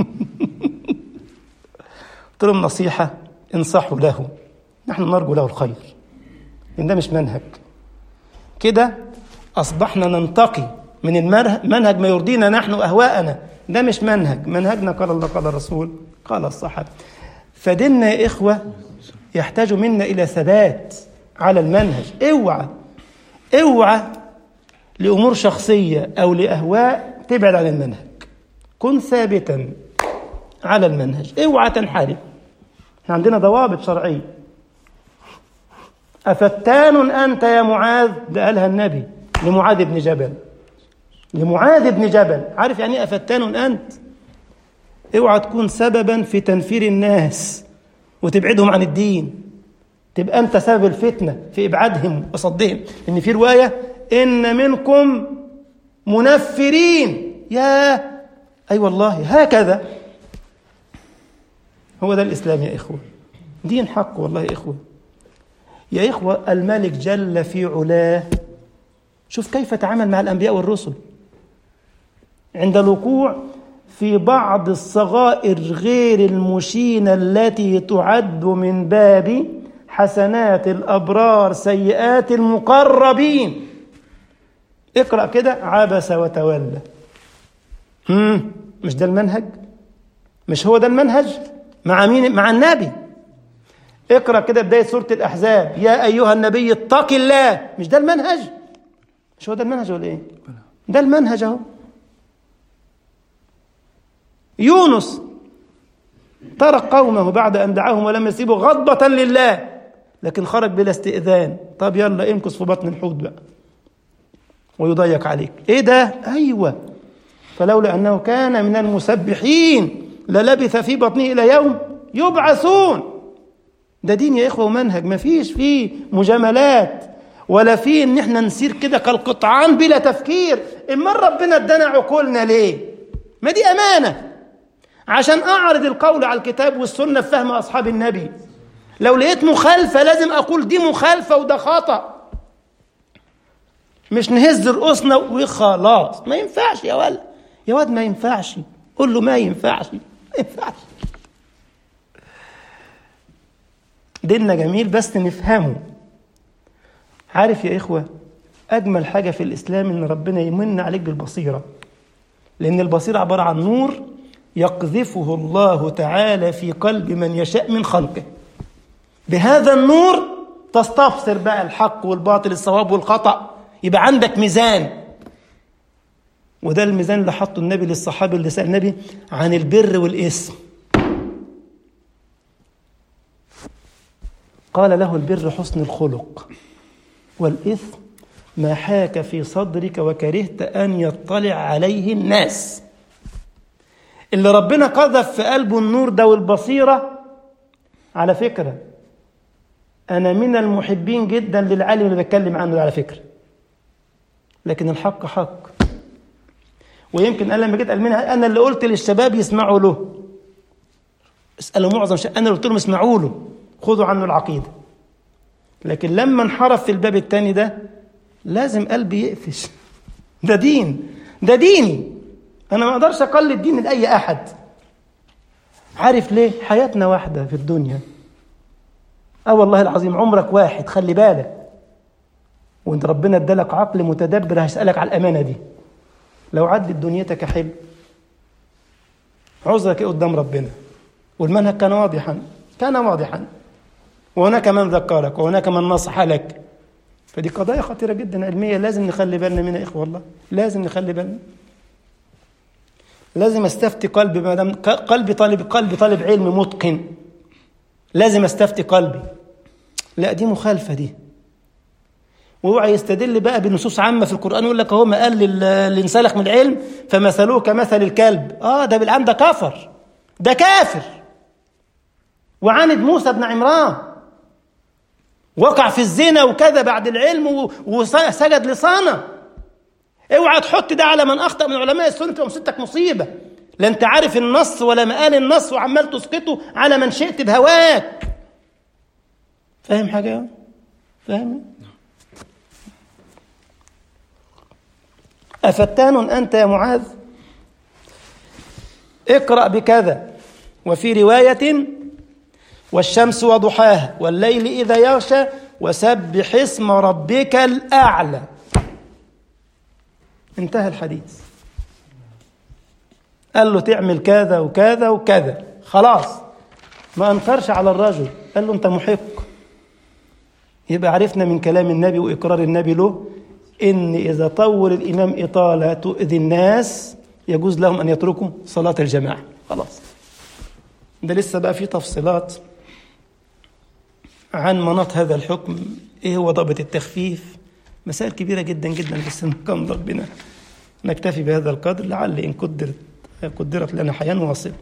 قلت لهم نصيحة انصحوا له، نحن نرجو له الخير، إن ده مش منهج. كده أصبحنا ننتقي من المنهج ما يرضينا نحن أهواءنا. ده مش منهجنا قال الله قال الرسول قال الصحابة. فديننا يا إخوة يحتاج منا إلى ثبات على المنهج. اوعى لأمور شخصية أو لأهواء تبعد عن المنهج. كن ثابتا على المنهج، اوعى تنحرف. احنا عندنا ضوابط شرعية. أفتان أنت يا معاذ؟ ده قالها النبي لمعاذ بن جبل. عارف يعني ايه أفتان أنت؟ اوعى تكون سببا في تنفير الناس وتبعدهم عن الدين، تبقى أنت سبب الفتنة في إبعادهم وصدهم. إن في رواية إن منكم منفرين. أي والله هكذا هو ده الإسلام يا إخوة، دين حق والله يا إخوة. الملك جل في علاه شوف كيف تعامل مع الأنبياء والرسل عند الوقوع في بعض الصغائر غير المشينة التي تعد من باب حسنات الأبرار سيئات المقربين. اقرأ كده عبس وتولى. مش ده المنهج؟ مش هو ده المنهج؟ مع مين؟ مع النبي. اقرأ كده بداية سورة الأحزاب يا أيها النبي اتق الله. مش ده المنهج؟ مش هو ده المنهج ولا إيه؟ ده المنهج اهو. يونس ترك قومه بعد أن دعاهم ولم يسيبوا غضبة لله، لكن خرج بلا استئذان. طب يلا امكث في بطن الحوت بقى ويضيق عليك. ايه ده؟ ايوه، فلولا انه كان من المسبحين للبث في بطنه إلى يوم يبعثون. ده دين يا إخوة ومنهج، ما فيش فيه مجاملات ولا فيه إن إحنا نسير كده كالقطعان بلا تفكير. إما ربنا ادانا عقولنا ليه؟ ما دي أمانة عشان أعرض القول على الكتاب والسنة في فهم أصحاب النبي. لو لقيت مخالفة لازم أقول دي مخالفة وده خطأ، مش نهز رؤوسنا وخلاص. ما ينفعش يا ولد، يا واد ما ينفعش، قول له ما ينفعش، ما ينفعش. ديننا جميل بس نفهمه. عارف يا إخوة، أجمل حاجة في الإسلام إن ربنا يمن عليك بالبصيرة، لأن البصيرة عبارة عن نور يقذفه الله تعالى في قلب من يشاء من خلقه. بهذا النور تستبصر بقى الحق والباطل، الصواب والخطأ، يبقى عندك ميزان. وده الميزان اللي حطه النبي للصحابي اللي سأل النبي عن البر والإثم. قال له: البر حسن الخلق، والإثم ما حاك في صدرك وكرهت أن يطلع عليه الناس. اللي ربنا قذف في قلبه النور ده والبصيرة، على فكرة أنا من المحبين جدا للعالم اللي بتكلم عنه ده على فكرة، لكن الحق حق. ويمكن أنا لما جيت منها أنا اللي قلت للشباب يسمعوا له، اسألوا معظم أنا اللي قلت لهم اسمعوا له، خذوا عنه العقيدة. لكن لما انحرف في الباب الثاني ده لازم قلبي يقفش. ده دين، ده ديني، أنا ما أقدرش أقلد دين لأي أحد. عارف ليه؟ حياتنا واحدة في الدنيا. والله العظيم عمرك واحد، خلي بالك. وانت ربنا ادالك عقل متدبر هيسألك على الأمانة دي. لو عدت دنيتك حلو، عذرك ايه قدام ربنا؟ والمنهج كان واضحا، كان واضحا، وهناك من ذكرك وهناك من نصح لك. فدي قضايا خطيرة جدا علمية لازم نخلي بالنا منها يا إخوة، والله لازم نخلي بالنا. لازم استفتي قلبي، ما دام قلبي طالب علم متقن، لازم استفتي قلبي. لا دي مخالفة دي. ووعي يستدل بقى بنصوص عامة في القرآن يقول لك هو ما قال اللي انسلخ من العلم فمثلوه كمثل الكلب. ده بالعام ده كفر، ده كافر. وعاند موسى بن عمران، وقع في الزنا وكذا بعد العلم وسجد لصنم. اوعى تحط ده على من أخطأ من علماء السنة ومصيبتك مصيبة. لا انت عارف النص ولا مقال النص وعمال تسقطه على من شئت بهواك. فاهم حاجة؟ فاهم؟ أفتان أنت يا معاذ؟ اقرأ بكذا. وفي رواية: والشمس وضحاها والليل إذا يغشى وسبح اسم ربك الأعلى. انتهى الحديث. قال له تعمل كذا وكذا وكذا، خلاص ما أنكرش على الرجل، قال له أنت محق. يبقى عرفنا من كلام النبي وإقرار النبي له إن إذا طول الإمام إطالة تؤذي الناس يجوز لهم أن يتركوا صلاة الجماعة. خلاص. ده لسه بقى في تفصيلات عن مناط هذا الحكم، إيه هو ضابط التخفيف، مسائل كبيرة جدا جدا، بس كان ربنا نكتفي بهذا القدر، لعل إن قدرت لنا حياة نواصل.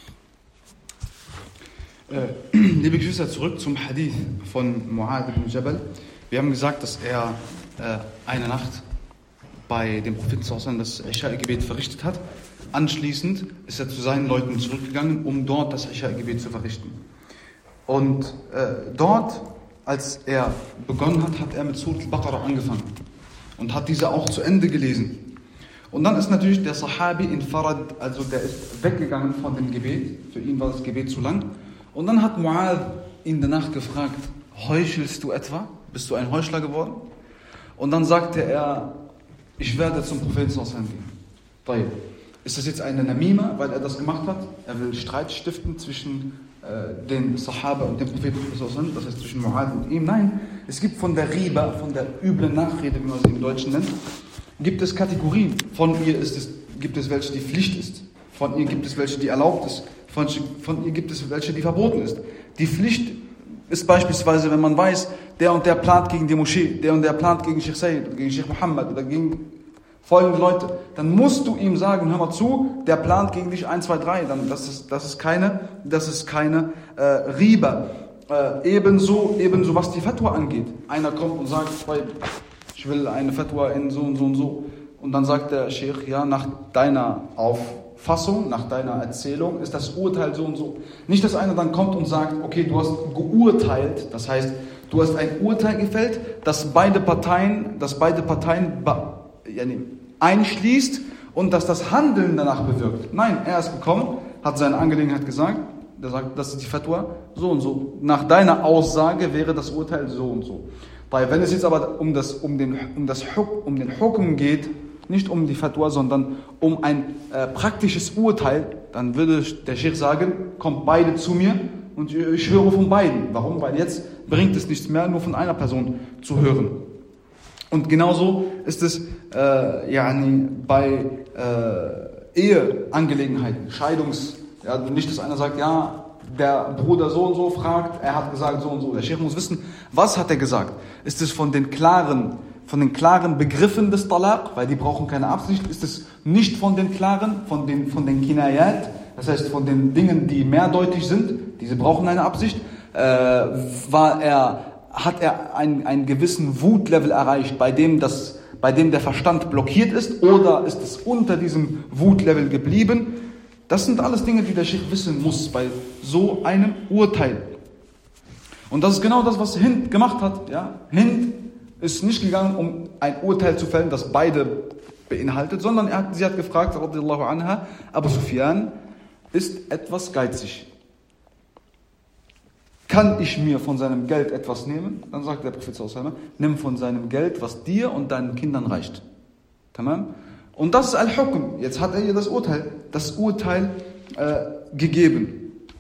Liebe Geschwister, zurück zum Hadith von Mu'adh ibn Jabal. Wir haben gesagt, dass er eine Nacht bei dem Propheten sallallahu das Isha-Gebet verrichtet hat. Anschließend ist er zu seinen Leuten zurückgegangen, um dort das Isha-Gebet zu verrichten. Und dort, als er begonnen hat, hat er mit Surat al-Baqarah angefangen und hat diese auch zu Ende gelesen. Und dann ist natürlich der Sahabi in Farad, also der ist weggegangen von dem Gebet, für ihn war das Gebet zu lang. Und dann hat Mu'adh ihn danach gefragt: Heuchelst du etwa? Bist du ein Heuchler geworden? Und dann sagte er: Ich werde zum Propheten gehen. Ist das jetzt eine Namima, weil er das gemacht hat? Er will Streit stiften zwischen den Sahaba und dem Propheten, das heißt zwischen Mu'adh und ihm. Nein, es gibt von der Riba, von der üblen Nachrede, wie man sie im Deutschen nennt, gibt es Kategorien. Von ihr gibt es welche, die Pflicht ist. Von ihr gibt es welche, die erlaubt ist. Von ihr gibt es welche, die verboten ist. Die Pflicht ist beispielsweise, wenn man weiß, der und der plant gegen die Moschee, der und der plant gegen Sheikh Sayyid, gegen Sheikh Mohammed oder gegen folgende Leute, dann musst du ihm sagen, hör mal zu, der plant gegen dich 1, 2, 3, dann, das ist keine Riba. Ebenso was die Fatwa angeht. Einer kommt und sagt, ich will eine Fatwa in so und so und so. Und dann sagt der Sheikh, ja, nach deiner Auffassung, nach deiner Erzählung ist das Urteil so und so. Nicht, dass einer dann kommt und sagt, okay, du hast geurteilt, das heißt, du hast ein Urteil gefällt, das beide Parteien einschließt und dass das Handeln danach bewirkt. Nein, er ist gekommen, hat seine Angelegenheit gesagt, der sagt, das ist die Fatwa, so und so. Nach deiner Aussage wäre das Urteil so und so. Weil wenn es jetzt aber um den Hukm geht, nicht um die Fatwa, sondern um ein praktisches Urteil, dann würde der Sheikh sagen, kommt beide zu mir und ich höre von beiden. Warum? Weil jetzt bringt es nichts mehr, nur von einer Person zu hören. Und genauso ist es bei Eheangelegenheiten, nicht, dass einer sagt, ja, der Bruder so und so fragt, er hat gesagt so und so. Der Sheikh muss wissen, was hat er gesagt? Ist es von den klaren Begriffen des Talaq, weil die brauchen keine Absicht? Ist es nicht von den klaren, von den Kinayat, das heißt von den Dingen, die mehrdeutig sind, diese brauchen eine Absicht? Hat er einen gewissen Wutlevel erreicht, bei dem der Verstand blockiert ist, oder ist es unter diesem Wutlevel geblieben? Das sind alles Dinge, die der Sheikh wissen muss bei so einem Urteil. Und das ist genau das, was Hind gemacht hat. Ja? Hind ist nicht gegangen, um ein Urteil zu fällen, das beide beinhaltet, sondern sie hat gefragt, radiyallahu anha, Abu Sufyan ist etwas geizig. Kann ich mir von seinem Geld etwas nehmen? Dann sagt der Prophet sallallahu alaihi wasallam, nimm von seinem Geld, was dir und deinen Kindern reicht. Tamam? Und das ist Al-Hukm. Jetzt hat er ihr das Urteil gegeben.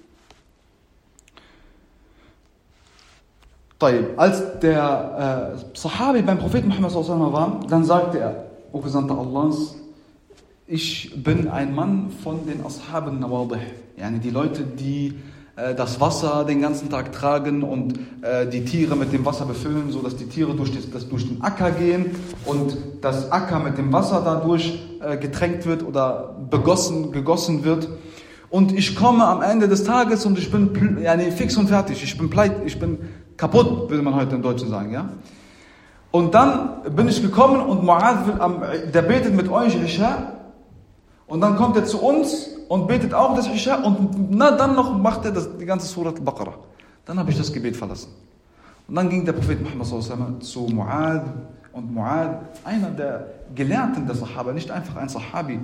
Als der Sahabi beim Propheten Muhammad sallallahu alaihi wasallam war, dann sagte er, O Gesandter Allahs, ich bin ein Mann von den Ashaben Nawadih. Yani die Leute, die das Wasser den ganzen Tag tragen und die Tiere mit dem Wasser befüllen, so dass die Tiere durch den Acker gehen und das Acker mit dem Wasser dadurch getränkt wird oder gegossen wird. Und ich komme am Ende des Tages und ich bin fix und fertig. Ich bin kaputt, würde man heute im Deutschen sagen, ja. Und dann bin ich gekommen und Mu'adh, der betet mit euch Isha. Und dann kommt er zu uns und betet auch das Isha und dann noch macht er die ganze Surat al-Baqarah. Dann habe ich das Gebet verlassen. Und dann ging der Prophet Muhammad sallallahu alaihi wasallam zu Mu'adh und Mu'adh, einer der Gelehrten der Sahaba, nicht einfach ein Sahabi.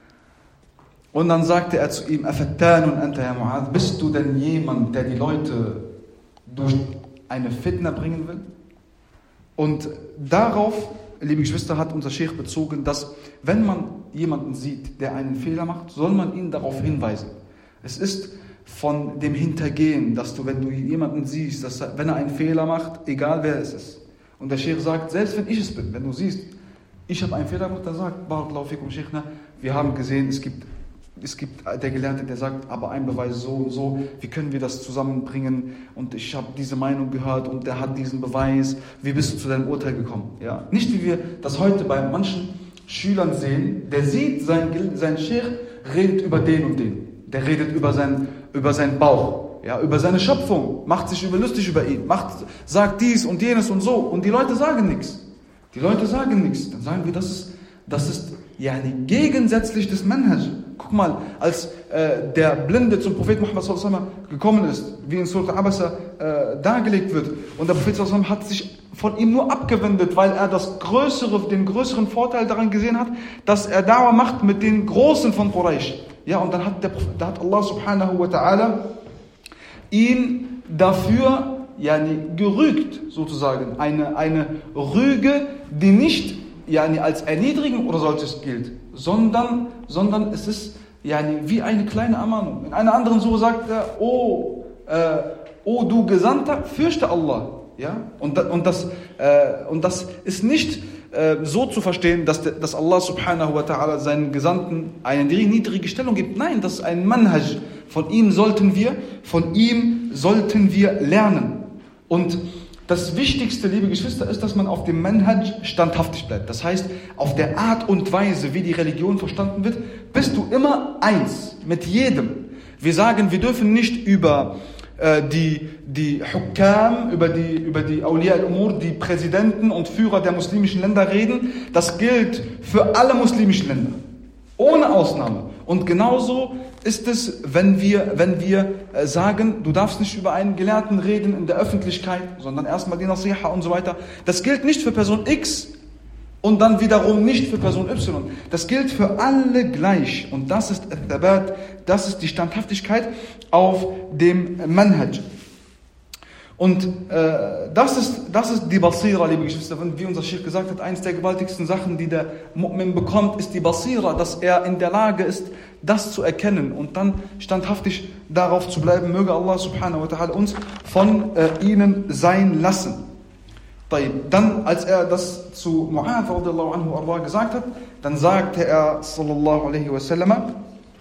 Und dann sagte er zu ihm, Afattanun anta ya Mu'adh, bist du denn jemand, der die Leute durch eine Fitna bringen will? Und darauf, liebe Geschwister, hat unser Sheikh bezogen, dass wenn man jemanden sieht, der einen Fehler macht, soll man ihn darauf hinweisen. Es ist von dem Hintergehen, dass du, wenn du jemanden siehst, dass wenn er einen Fehler macht, egal wer es ist. Und der Sheikh sagt, selbst wenn ich es bin, wenn du siehst, ich habe einen Fehler gemacht, dann sagt, Barakallahu fikum Sheikhna, wir haben gesehen, es gibt der Gelehrte, der sagt, aber ein Beweis so und so, wie können wir das zusammenbringen? Und ich habe diese Meinung gehört und der hat diesen Beweis. Wie bist du zu deinem Urteil gekommen? Ja? Nicht wie wir das heute bei manchen Schülern sehen, der sieht, sein Sheikh redet über den und den. Der redet über seinen Bauch, ja, über seine Schöpfung, macht sich lustig über ihn, sagt dies und jenes und so. Und die Leute sagen nichts. Dann sagen wir, das ist gegensätzlich des Manhaj. Guck mal, als der Blinde zum Propheten Muhammad sallallahu alaihi wasallam gekommen ist, wie in Surah Abasa dargelegt wird, und der Prophet sallallahu alaihi wasallam hat sich von ihm nur abgewendet, weil er den größeren Vorteil daran gesehen hat, dass er Da'wah macht mit den Großen von Quraysh. Ja, und dann hat Allah subhanahu wa ta'ala ihn dafür gerügt, sozusagen. Eine Rüge, die nicht als Erniedrigung oder solches gilt, sondern es ist wie eine kleine Ermahnung. In einer anderen Sure sagt er, O du Gesandter, fürchte Allah. Ja? Und das ist nicht so zu verstehen, dass Allah subhanahu wa ta'ala seinen Gesandten eine niedrige Stellung gibt. Nein, das ist ein Manhaj. Von ihm sollten wir lernen. Und das Wichtigste, liebe Geschwister, ist, dass man auf dem Manhaj standhaftig bleibt. Das heißt, auf der Art und Weise, wie die Religion verstanden wird, bist du immer eins mit jedem. Wir sagen, wir dürfen nicht über die Hukam, über die Awliya al-Umur, die Präsidenten und Führer der muslimischen Länder reden. Das gilt für alle muslimischen Länder. Ohne Ausnahme. Und genauso ist es, wenn wir sagen, du darfst nicht über einen Gelehrten reden in der Öffentlichkeit, sondern erstmal die Nasiha und so weiter. Das gilt nicht für Person X und dann wiederum nicht für Person Y. Das gilt für alle gleich. Und das ist Al-Thabat, das ist die Standhaftigkeit auf dem Manhaj. Und das ist die Basira, liebe Geschwister. Wie unser Sheikh gesagt hat, eines der gewaltigsten Sachen, die der Mu'min bekommt, ist die Basira, dass er in der Lage ist, das zu erkennen und dann standhaftig darauf zu bleiben. Möge Allah subhanahu wa ta'ala uns von ihnen sein lassen. Dann, als er das zu Mu'adh radiallahu anhu gesagt hat, dann sagte er sallallahu alaihi wasallam,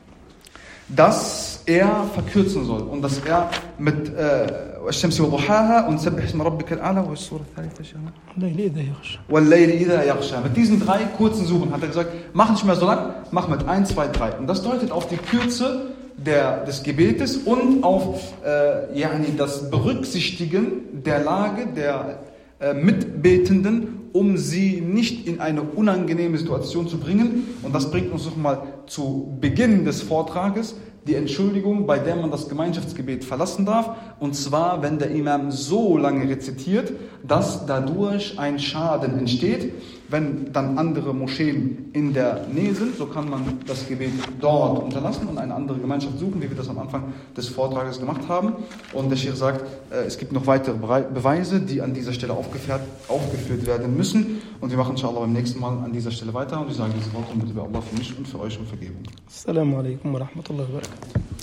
dass er verkürzen soll und dass er mit الشمس وضحاها und سبح اسم ربك الأعلى والسورة الثالثة والليل إذا يغشى. Mit diesen 3 kurzen Suchen hat er gesagt, mach nicht mehr so lang, mach mit 1, 2, 3. Und das deutet auf die Kürze des Gebetes und auf das Berücksichtigen der Lage der Mitbetenden, um sie nicht in eine unangenehme Situation zu bringen. Und das bringt uns nochmal zu Beginn des Vortrages die Entschuldigung, bei der man das Gemeinschaftsgebet verlassen darf. Und zwar, wenn der Imam so lange rezitiert, dass dadurch ein Schaden entsteht. Wenn dann andere Moscheen in der Nähe sind, so kann man das Gebet dort unterlassen und eine andere Gemeinschaft suchen, wie wir das am Anfang des Vortrages gemacht haben. Und der Sheikh sagt, es gibt noch weitere Beweise, die an dieser Stelle aufgeführt werden müssen. Und wir machen inshallah beim nächsten Mal an dieser Stelle weiter. Und ich sage diese Worte und bitte bei Allah für mich und für euch um Vergebung. Assalamu alaikum wa rahmatullahi wa barakatuh.